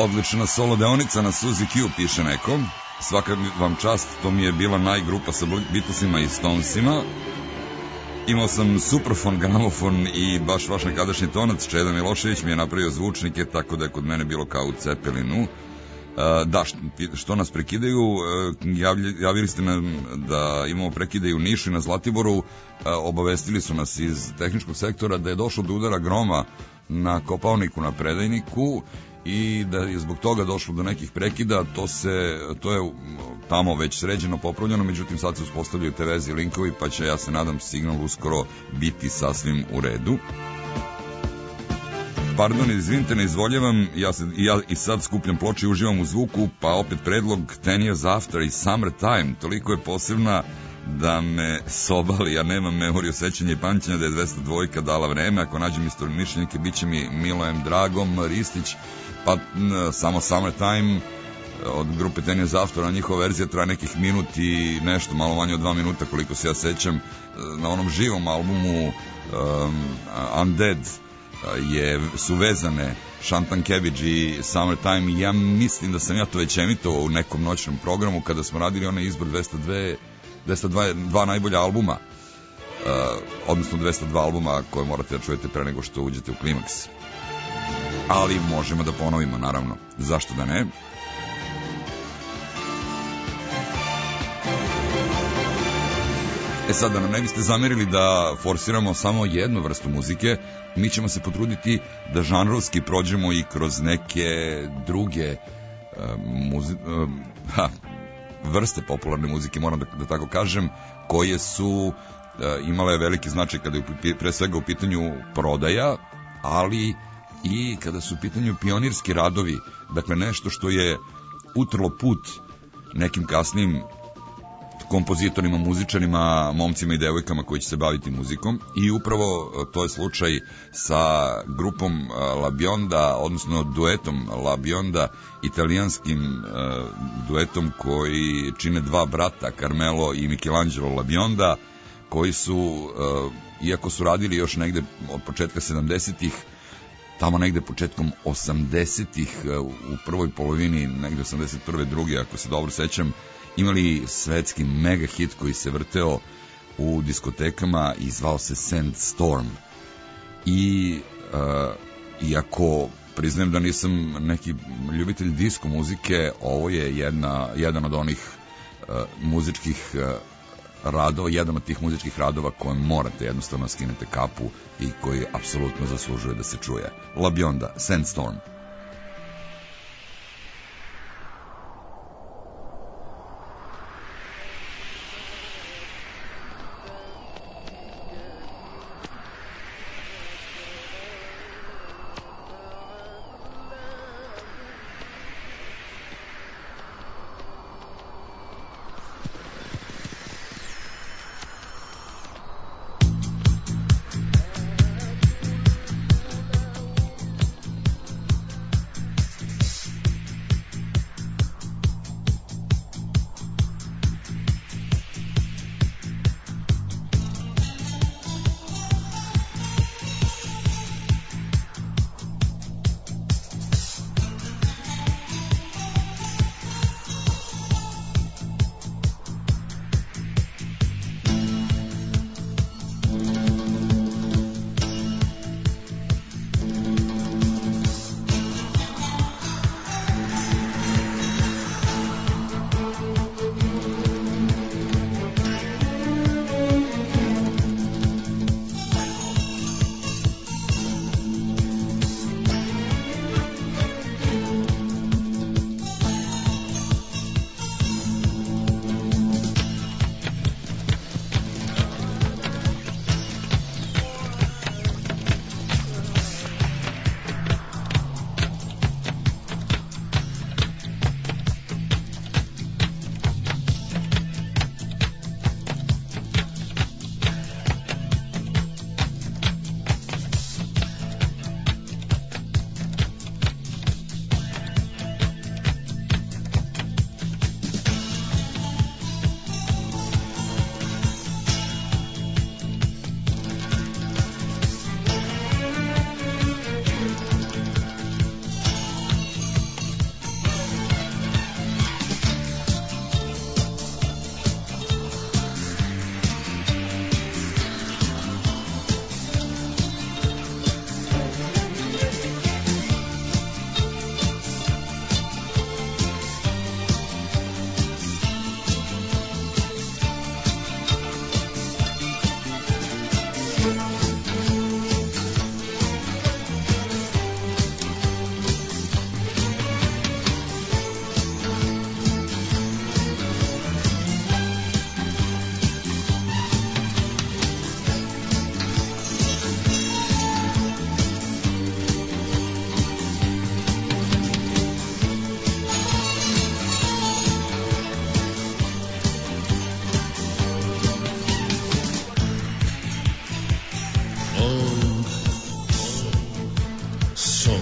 odlična solo deonica na Suzy Q, piše neko. Svaka vam čast, to mi je bila najgrupa sa Beatlesima i Stonesima. Imao sam suprafon, gramofon i baš vaš nekadašnji tonac. Čeda Milošević mi je napravio zvučnike, tako da je kod mene bilo kao u Cepelinu. Da, što nas prekidaju, javili ste nam da imamo prekide u Nišu i na Zlatiboru, obavestili su nas iz tehničkog sektora da je došlo do udara groma na Kopaoniku, na Predajniku, i da je zbog toga došlo do nekih prekida. To je tamo već sređeno, popravljeno, međutim sad se uspostavljaju te veze i linkovi, pa će, ja se nadam, signal uskoro biti sasvim u redu. Pardon, izvinite, ne izvoljevam, ja i sad skupljam ploče i uživam u zvuku, pa opet predlog 10 Years After i Summertime, toliko je posebna da me sobali, ja nemam memoriju sećanja i pamćenja da je 202 dala vreme, ako nađem istomišljenike, bit će mi Milojem Dragom, Ristić, pa samo Summertime od grupe 10 Years After, a njihova verzija traje nekih minut i nešto, malo manje od 2 minuta, koliko se ja sećam. Na onom živom albumu Undead su vezane Shantan Cabbage i Summertime, i ja mislim da sam ja to već emitovao u nekom noćnom programu kada smo radili onaj izbor 202 najbolja albuma, odnosno 202 albuma koje morate da čujete pre nego što uđete u klimaks. Ali možemo da ponovimo, naravno, zašto da ne. Sad, da nam ne biste zamerili da forsiramo samo jednu vrstu muzike, mi ćemo se potruditi da žanrovski prođemo i kroz neke druge vrste popularne muzike, moram da tako kažem, koje su imale veliki značaj kada je pre svega u pitanju prodaja, ali i kada su u pitanju pionirski radovi, dakle nešto što je utrlo put nekim kasnim kompozitorima, muzičarima, momcima i devojkama koji će se baviti muzikom, i upravo to je slučaj sa grupom La Bionda, odnosno duetom La Bionda, italijanskim duetom koji čine dva brata, Carmelo i Michelangelo La Bionda, koji su, iako su radili još negde od početka 70-ih, tamo negde početkom 80-ih, u prvoj polovini, negde 81. druge, ako se dobro sećam, imali svetski mega hit koji se vrteo u diskotekama i zvao se Sandstorm. I iako priznajem da nisam neki ljubitelj disko muzike, ovo je jedan od onih muzičkih radova, jedan od tih muzičkih radova koje morate jednostavno skinete kapu i koji apsolutno zaslužuje da se čuje. La Bionda, Sandstorm. Long Soul.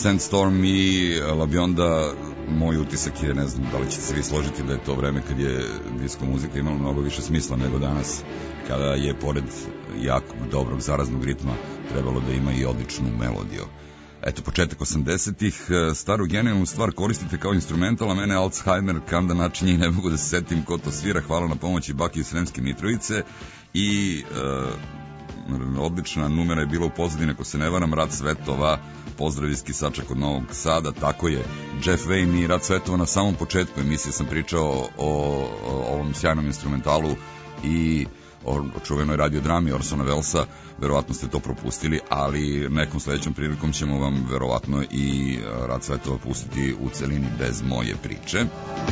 Sandstorm i La Bionda, moj utisak je, ne znam da li ćete se vi složiti da je to vreme kad je disko muzika imala mnogo više smisla nego danas, kada je pored jakog, dobrog, zaraznog ritma trebalo da ima i odličnu melodiju. Eto, početak 80-ih, staru genijalnu stvar koristite kao instrumental, a mene Alzheimer kanda načinje i ne mogu da se setim ko to svira. Hvala na pomoći Baki iz Sremske Mitrovice i odlična numera je bila u pozadini, ako se ne varam, Rad Svetova, pozdrav iz Kisača kod Novog Sada, tako je, Jeff Wayne i Rad Svetova na samom početku emisije sam pričao o ovom sjajnom instrumentalu i o čuvenoj radiodrami Orsona Wellesa, verovatno ste to propustili, ali nekom sledećom prilikom ćemo vam verovatno i Rad Svetova pustiti u celini bez moje priče.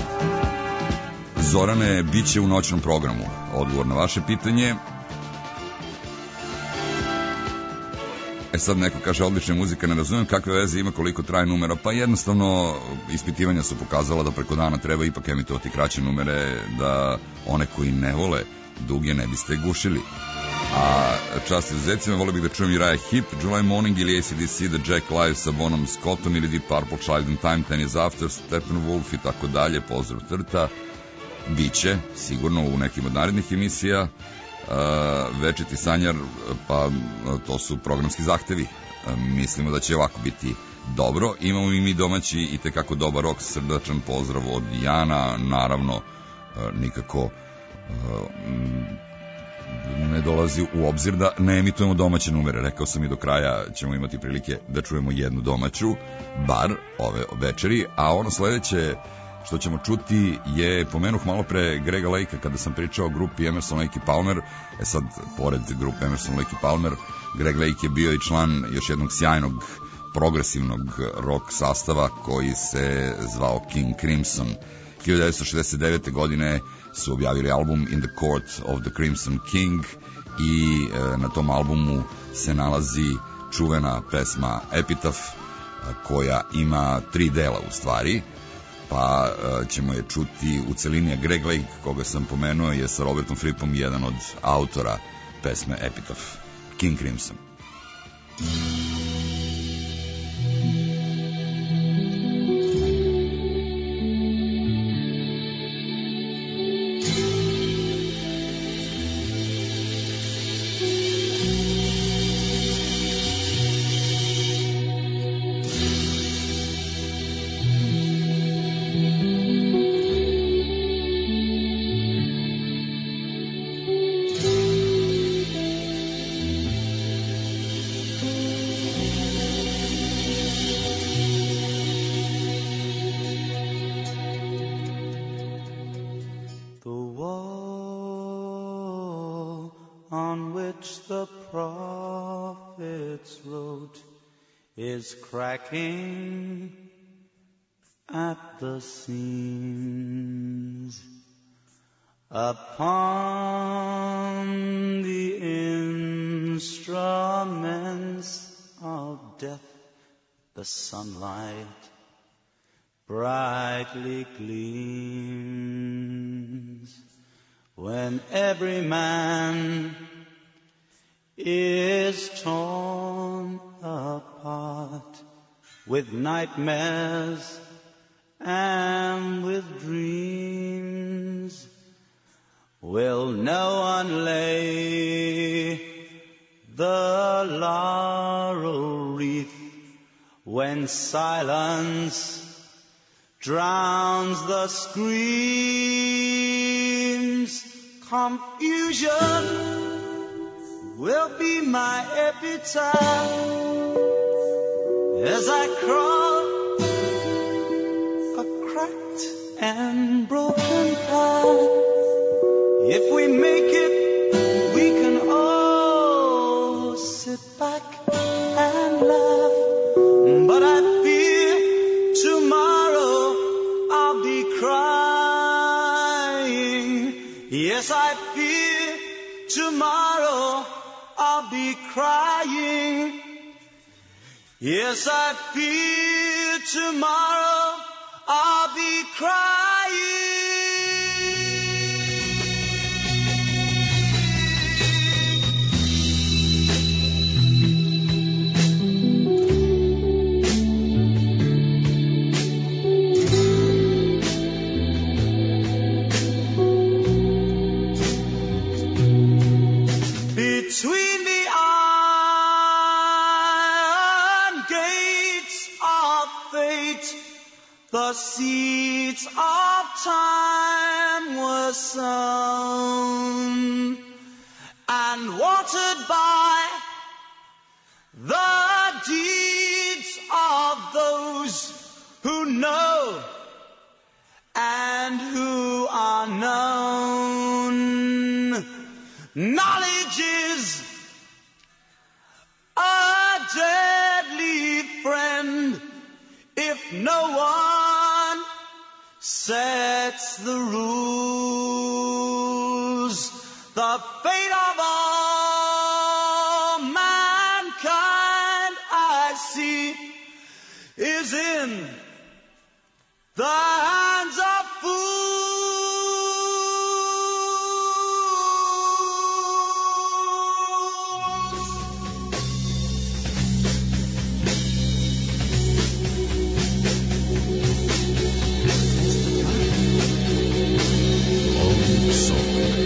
Zorane, bit će u noćnom programu. Odgovor na vaše pitanje. Sad neko kaže odlična muzika, ne razumijem kakve veze ima koliko traje numera, pa jednostavno ispitivanja su pokazala da preko dana treba ipak emitovati kraće numere, da one koji ne vole duge ne biste gušili. A čast izuzecima, volio bih da čujem Uriah Heep, July Morning ili AC/DC, The Jack Live sa Bonom Scottom ili Deep Purple, Child in Time, 10 Years After, Steppenwolf i tako dalje, pozdrav Trta. Biće, sigurno u nekim od narednih emisija. Večiti sanjar, pa to su programski zahtevi. Mislimo da će ovako biti dobro. Imamo i mi domaći i tekako dobar rok, srdačan pozdrav od Jana, naravno nikako ne dolazi u obzir da ne emitujemo domaće numere. Rekao sam i do kraja ćemo imati prilike da čujemo jednu domaću, bar ove večeri, a ono sledeće što ćemo čuti je, pomenuh malo pre Grega Lakea kada sam pričao o grupi Emerson, Lake i Palmer. Sad, pored grupe Emerson, Lake i Palmer, Greg Lake je bio i član još jednog sjajnog progresivnog rock sastava koji se zvao King Crimson. 1969. godine su objavili album In the Court of the Crimson King i na tom albumu se nalazi čuvena pesma Epitaph koja ima 3 dela u stvari, pa ćemo je čuti u celini. Greg Lake, koga sam pomenuo, je sa Robertom Frippom jedan od autora pesme Epitaph, King Crimson. Is cracking at the seams. Upon the instruments of death the sunlight brightly gleams. When every man is torn apart with nightmares and with dreams, will no one lay the laurel wreath when silence drowns the screams? Confusion will be my epitaph as I crawl a cracked and broken path. If we make it, we can all sit back and laugh. But I fear tomorrow I'll be crying. Yes, I fear tomorrow I'll be crying. Yes, I fear tomorrow I'll be crying. the seeds of time were sown and watered by the deeds of those who know and who are known. Knowledge is a deadly friend if no one sets the rules. The fate of all mankind, I see, is in the hands of fools. Long Soul.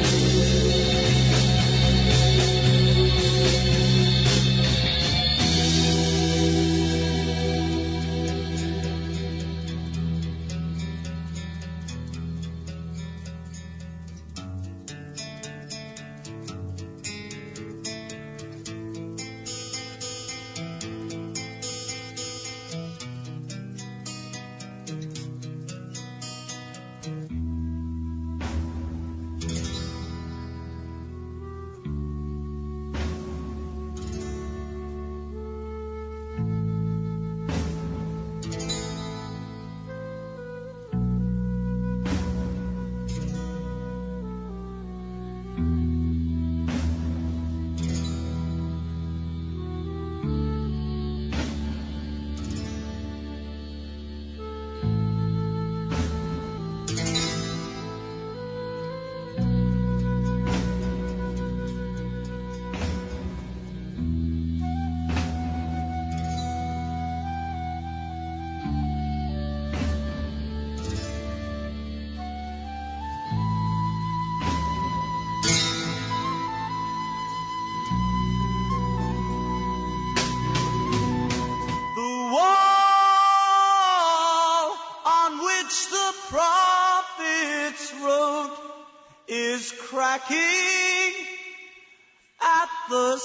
Cracking at the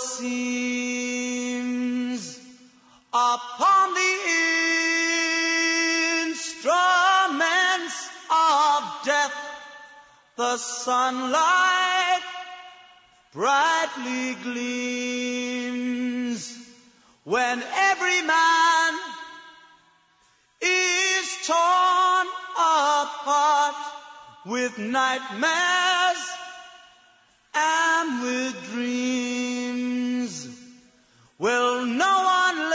seams upon the instruments of death. The sunlight brightly gleams when every man is torn apart with nightmares and with dreams. Will no one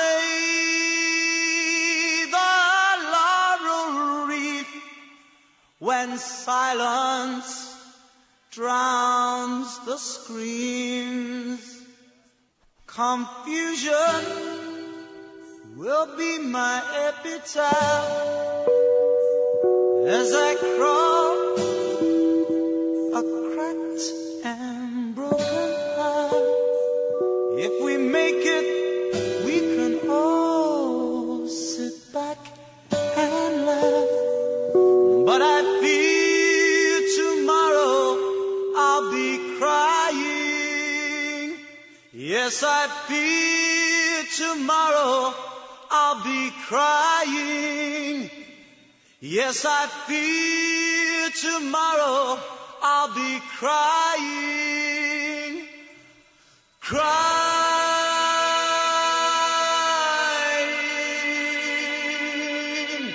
lay the laurel wreath when silence drowns the screams? Confusion will be my epitaph as I crawl a cracked and broken path. If we make it, we can all sit back and laugh. But I fear tomorrow I'll be crying. Yes, I fear tomorrow I'll be crying. Yes, I fear tomorrow I'll be crying, crying,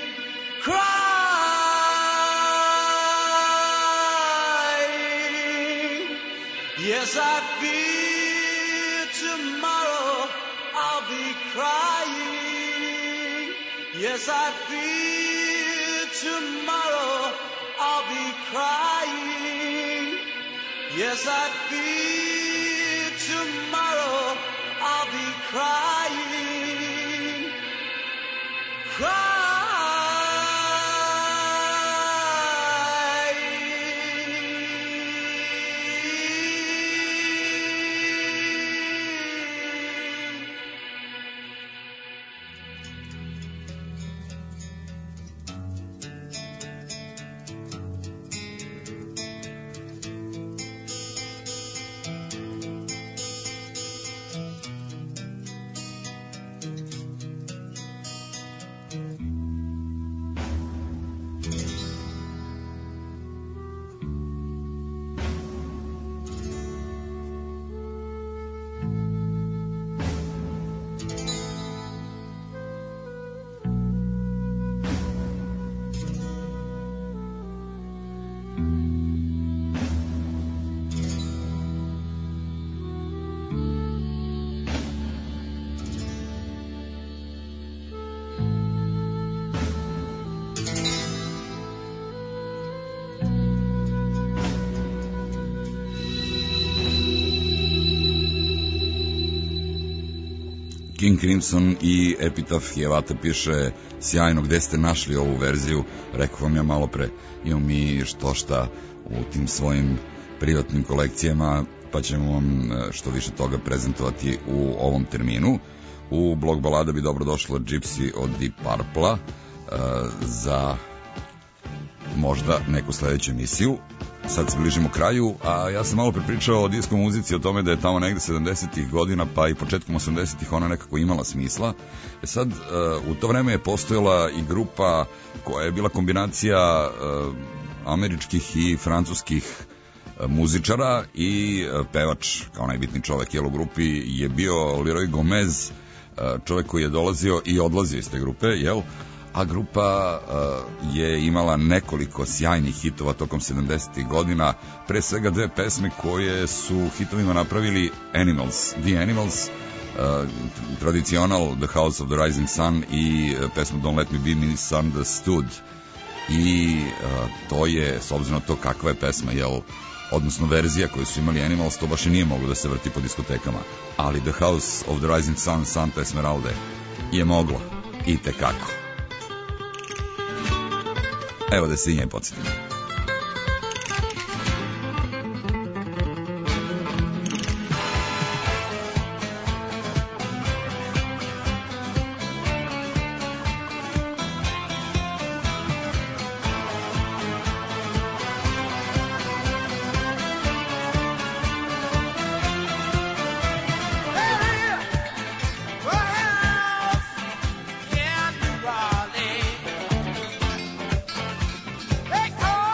crying. Yes, I fear tomorrow I'll be crying. Yes, I fear tomorrow I'll be crying. Yes, I fear tomorrow I'll be crying, crying. King Crimson i Epitaph Hiawatha piše sjajno, gde ste našli ovu verziju? Rekao vam ja malo pre, imam mi što šta u tim svojim privatnim kolekcijama, pa ćemo vam što više toga prezentovati u ovom terminu. U blog balada bi dobro došlo Gypsy od Deep Purple-a za možda neku sledeću emisiju. Sad se bližimo kraju, a ja sam malo prepričao o disko muzici, o tome da je tamo negde 70-ih godina, pa i početkom 80-ih ona nekako imala smisla. Sad, u to vreme je postojala i grupa koja je bila kombinacija američkih i francuskih muzičara i pevač, kao najbitni čovek u grupi, je bio Leroy Gomez, čovek koji je dolazio i odlazio iz te grupe, jel? A grupa je imala nekoliko sjajnih hitova tokom 70-ih godina, pre svega dve pesme koje su hitovima napravili Animals, The Animals, tradicional The House of the Rising Sun i pesmu Don't Let Me Be Misunderstood. I to je, s obzirom na to kakva je pesma, jel, odnosno verzija koju su imali Animals, to baš i nije moglo da se vrti po diskotekama, ali The House of the Rising Sun, Santa Esmeralda je moglo, i tekako. Evo da se i nje podsjetimo. They call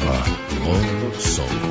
Takva Long Soul.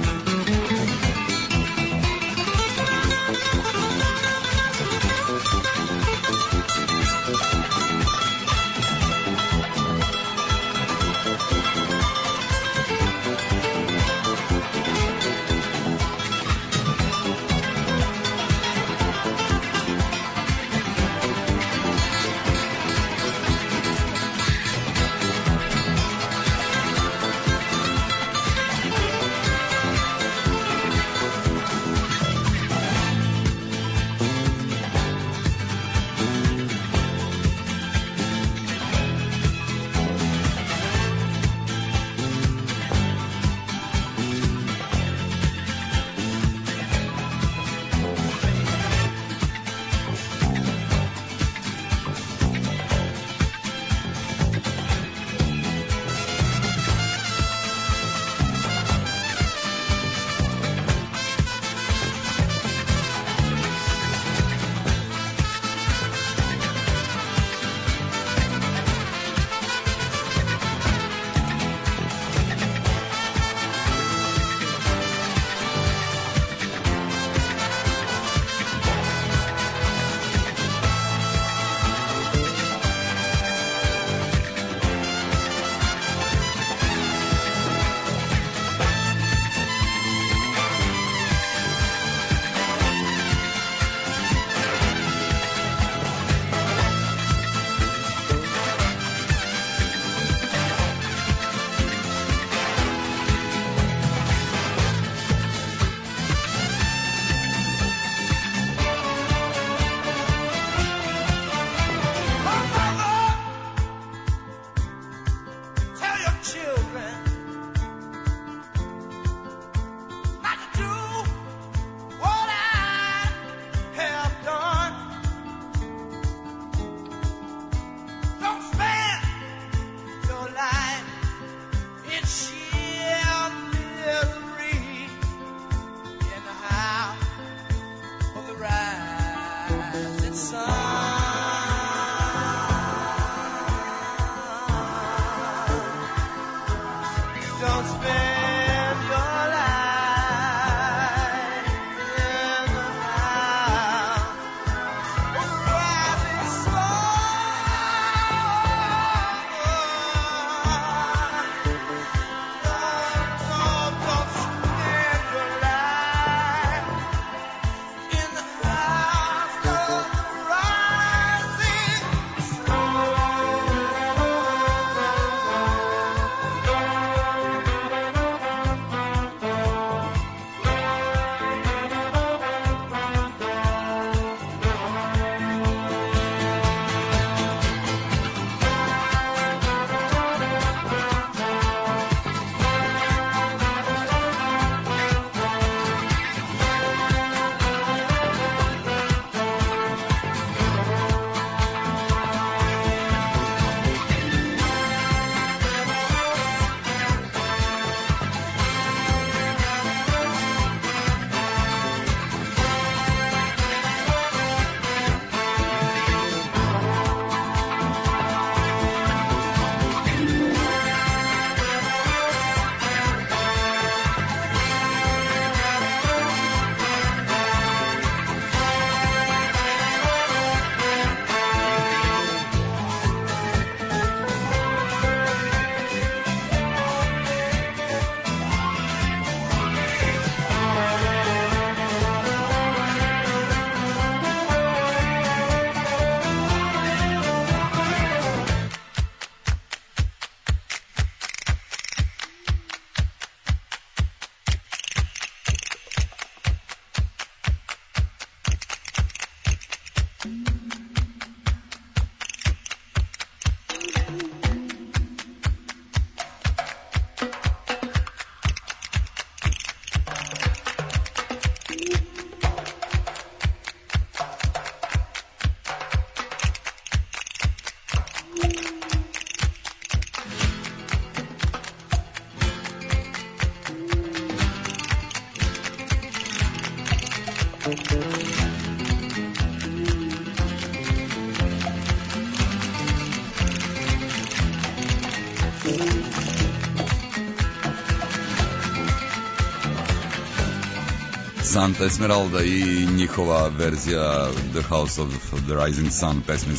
Santa Esmeralda i njihova verzija The House of the Rising Sun,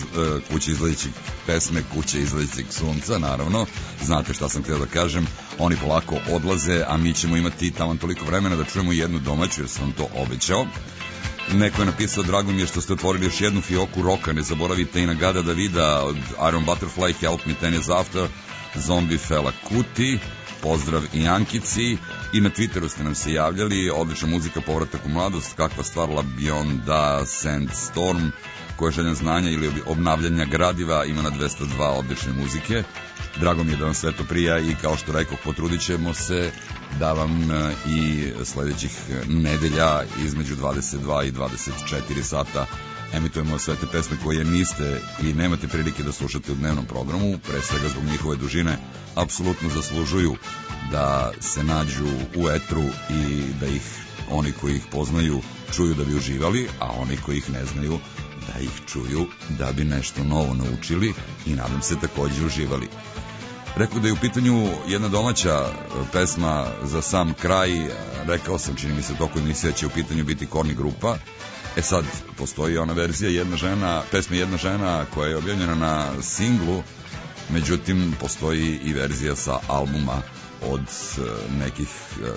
pesme Kuće izledećeg sunca, naravno. Znate šta sam htio da kažem. Oni polako odlaze, a mi ćemo imati tamo toliko vremena da čujemo jednu domaću, jer sam vam to obećao. Neko je napisao, drago mi je što ste otvorili još jednu fioku roka, ne zaboravite i Nagada Davida od Iron Butterfly, Help Me 10 Years After, Zombie Fela Kuti, pozdrav i Ankici, i na Twitteru ste nam se javljali, odlična muzika, povratak u mladost, kakva stvar La Bionda, Sandstorm, koja je želja znanja ili obnavljanja gradiva, ima na 202 odlične muzike. Drago mi je da vam sve to prija i kao što rekao, potrudit ćemo se da vam i sledećih nedelja između 22 i 24 sata emitujemo sve te pesme koje niste i nemate prilike da slušate u dnevnom programu, pre svega zbog njihove dužine, apsolutno zaslužuju da se nađu u etru i da ih oni koji ih poznaju čuju da bi uživali, a oni koji ih ne znaju da ih čuju da bi nešto novo naučili i nadam se takođe uživali. Rekao da je u pitanju jedna domaća pesma za sam kraj, rekao sam, čini mi se tokom emisije će u pitanju biti Korni grupa. E sad, postoji ona verzija pesme Jedna žena koja je objavljena na singlu, međutim postoji i verzija sa albuma od nekih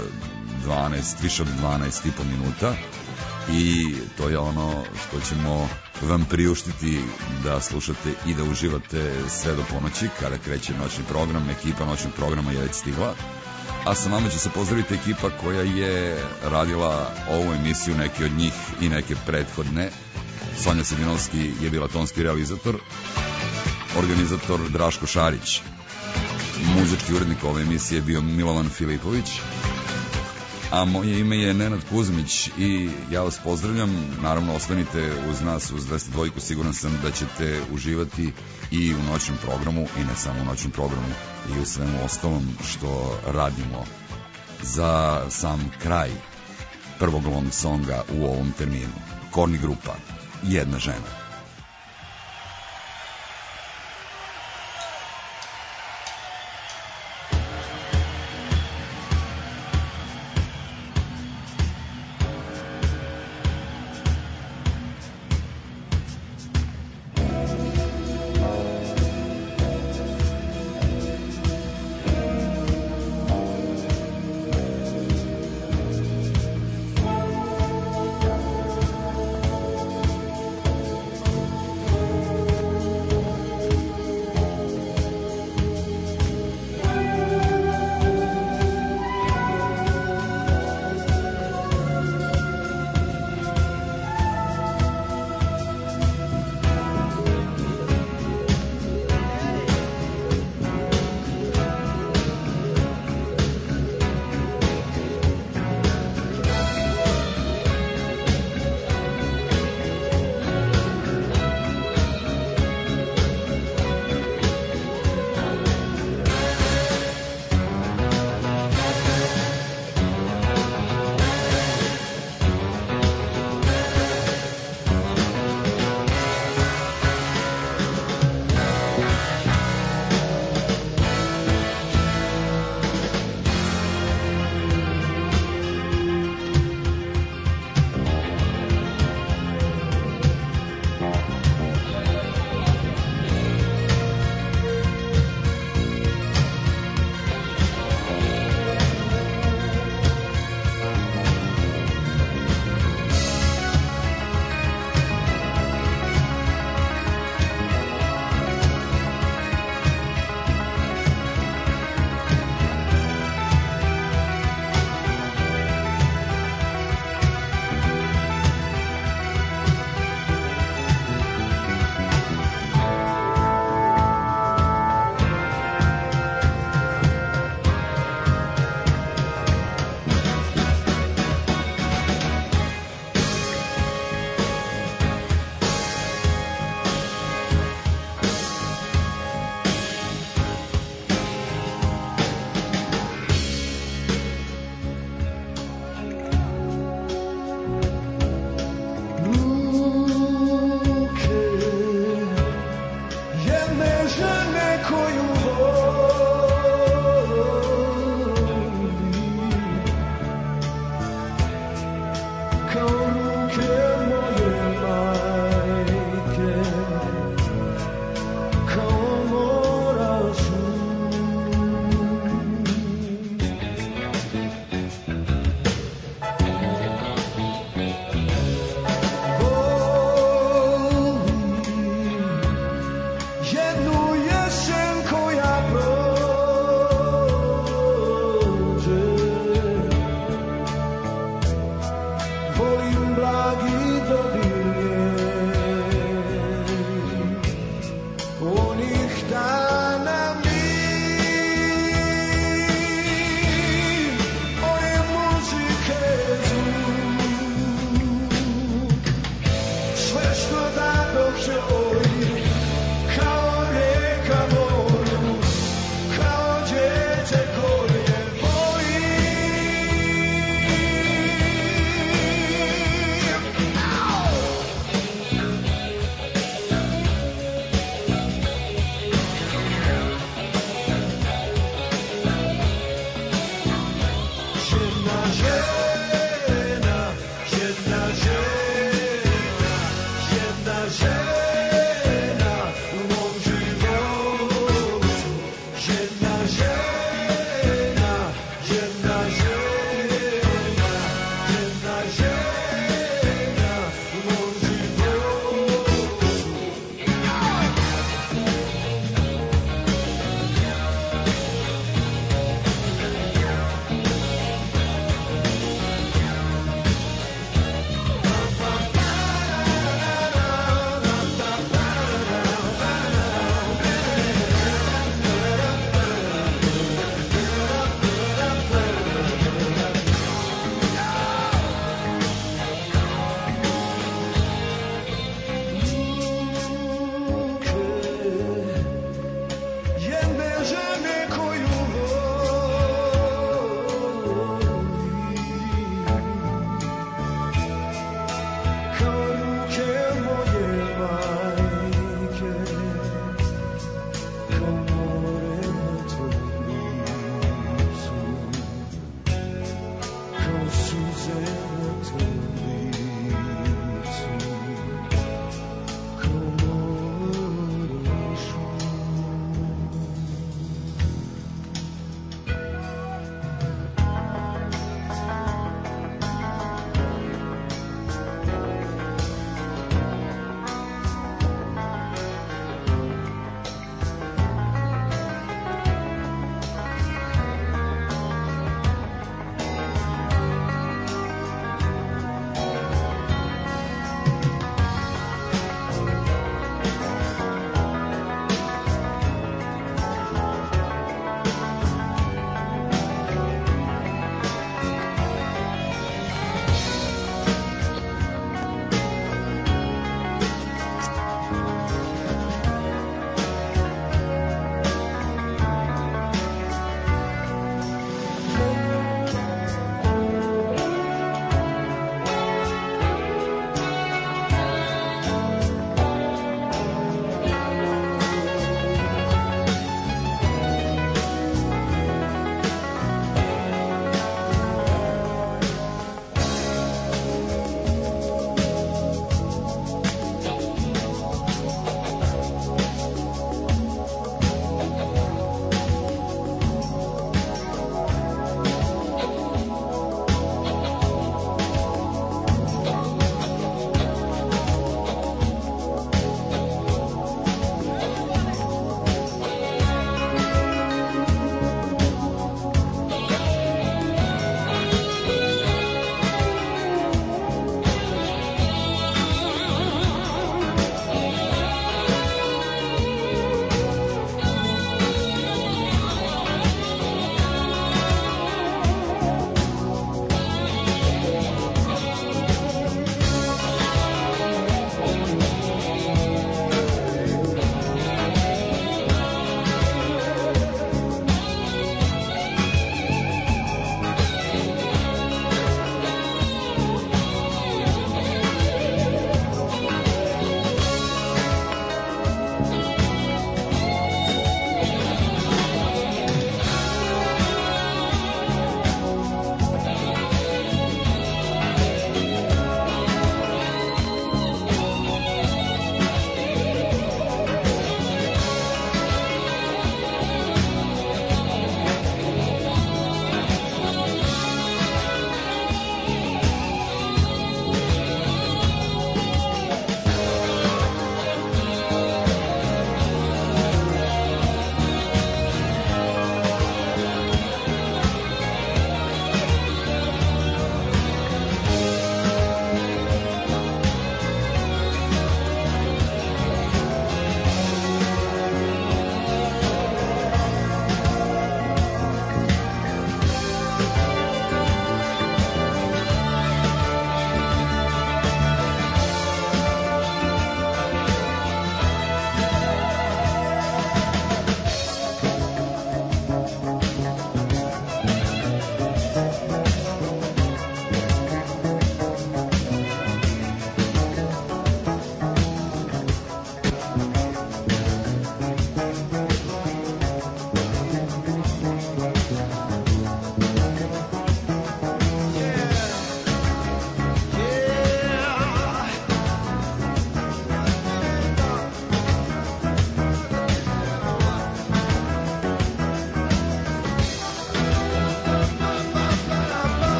12, više od 12,5 minuta i to je ono što ćemo vam priuštiti da slušate i da uživate sve do ponoći kada kreće noćni program. Ekipa noćnog programa je već stigla, a sa nama će se pozdraviti ekipa koja je radila ovu emisiju, neki od njih i neke prethodne. Sonja Sedinovski je bila tonski realizator, organizator Draško Šarić, muzički urednik ove emisije je bio Milovan Filipović, a moje ime je Nenad Kuzmić i ja vas pozdravljam. Naravno, ostanite uz nas, uz 202, siguran sam da ćete uživati i u noćnom programu i ne samo u noćnom programu, i u svemu ostalom što radimo. Za sam kraj prvog long songa u ovom terminu, Korni grupa, Jedna žena.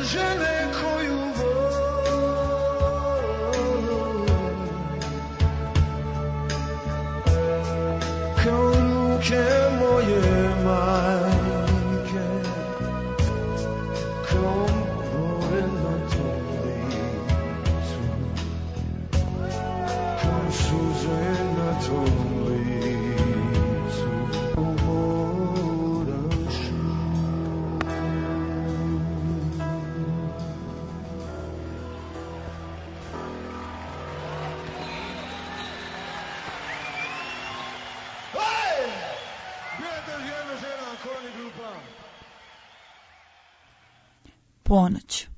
žene koju volim, kao ruke moje majke, kao more na tom licu, kao suze na tom licu, moraš. Ponoć.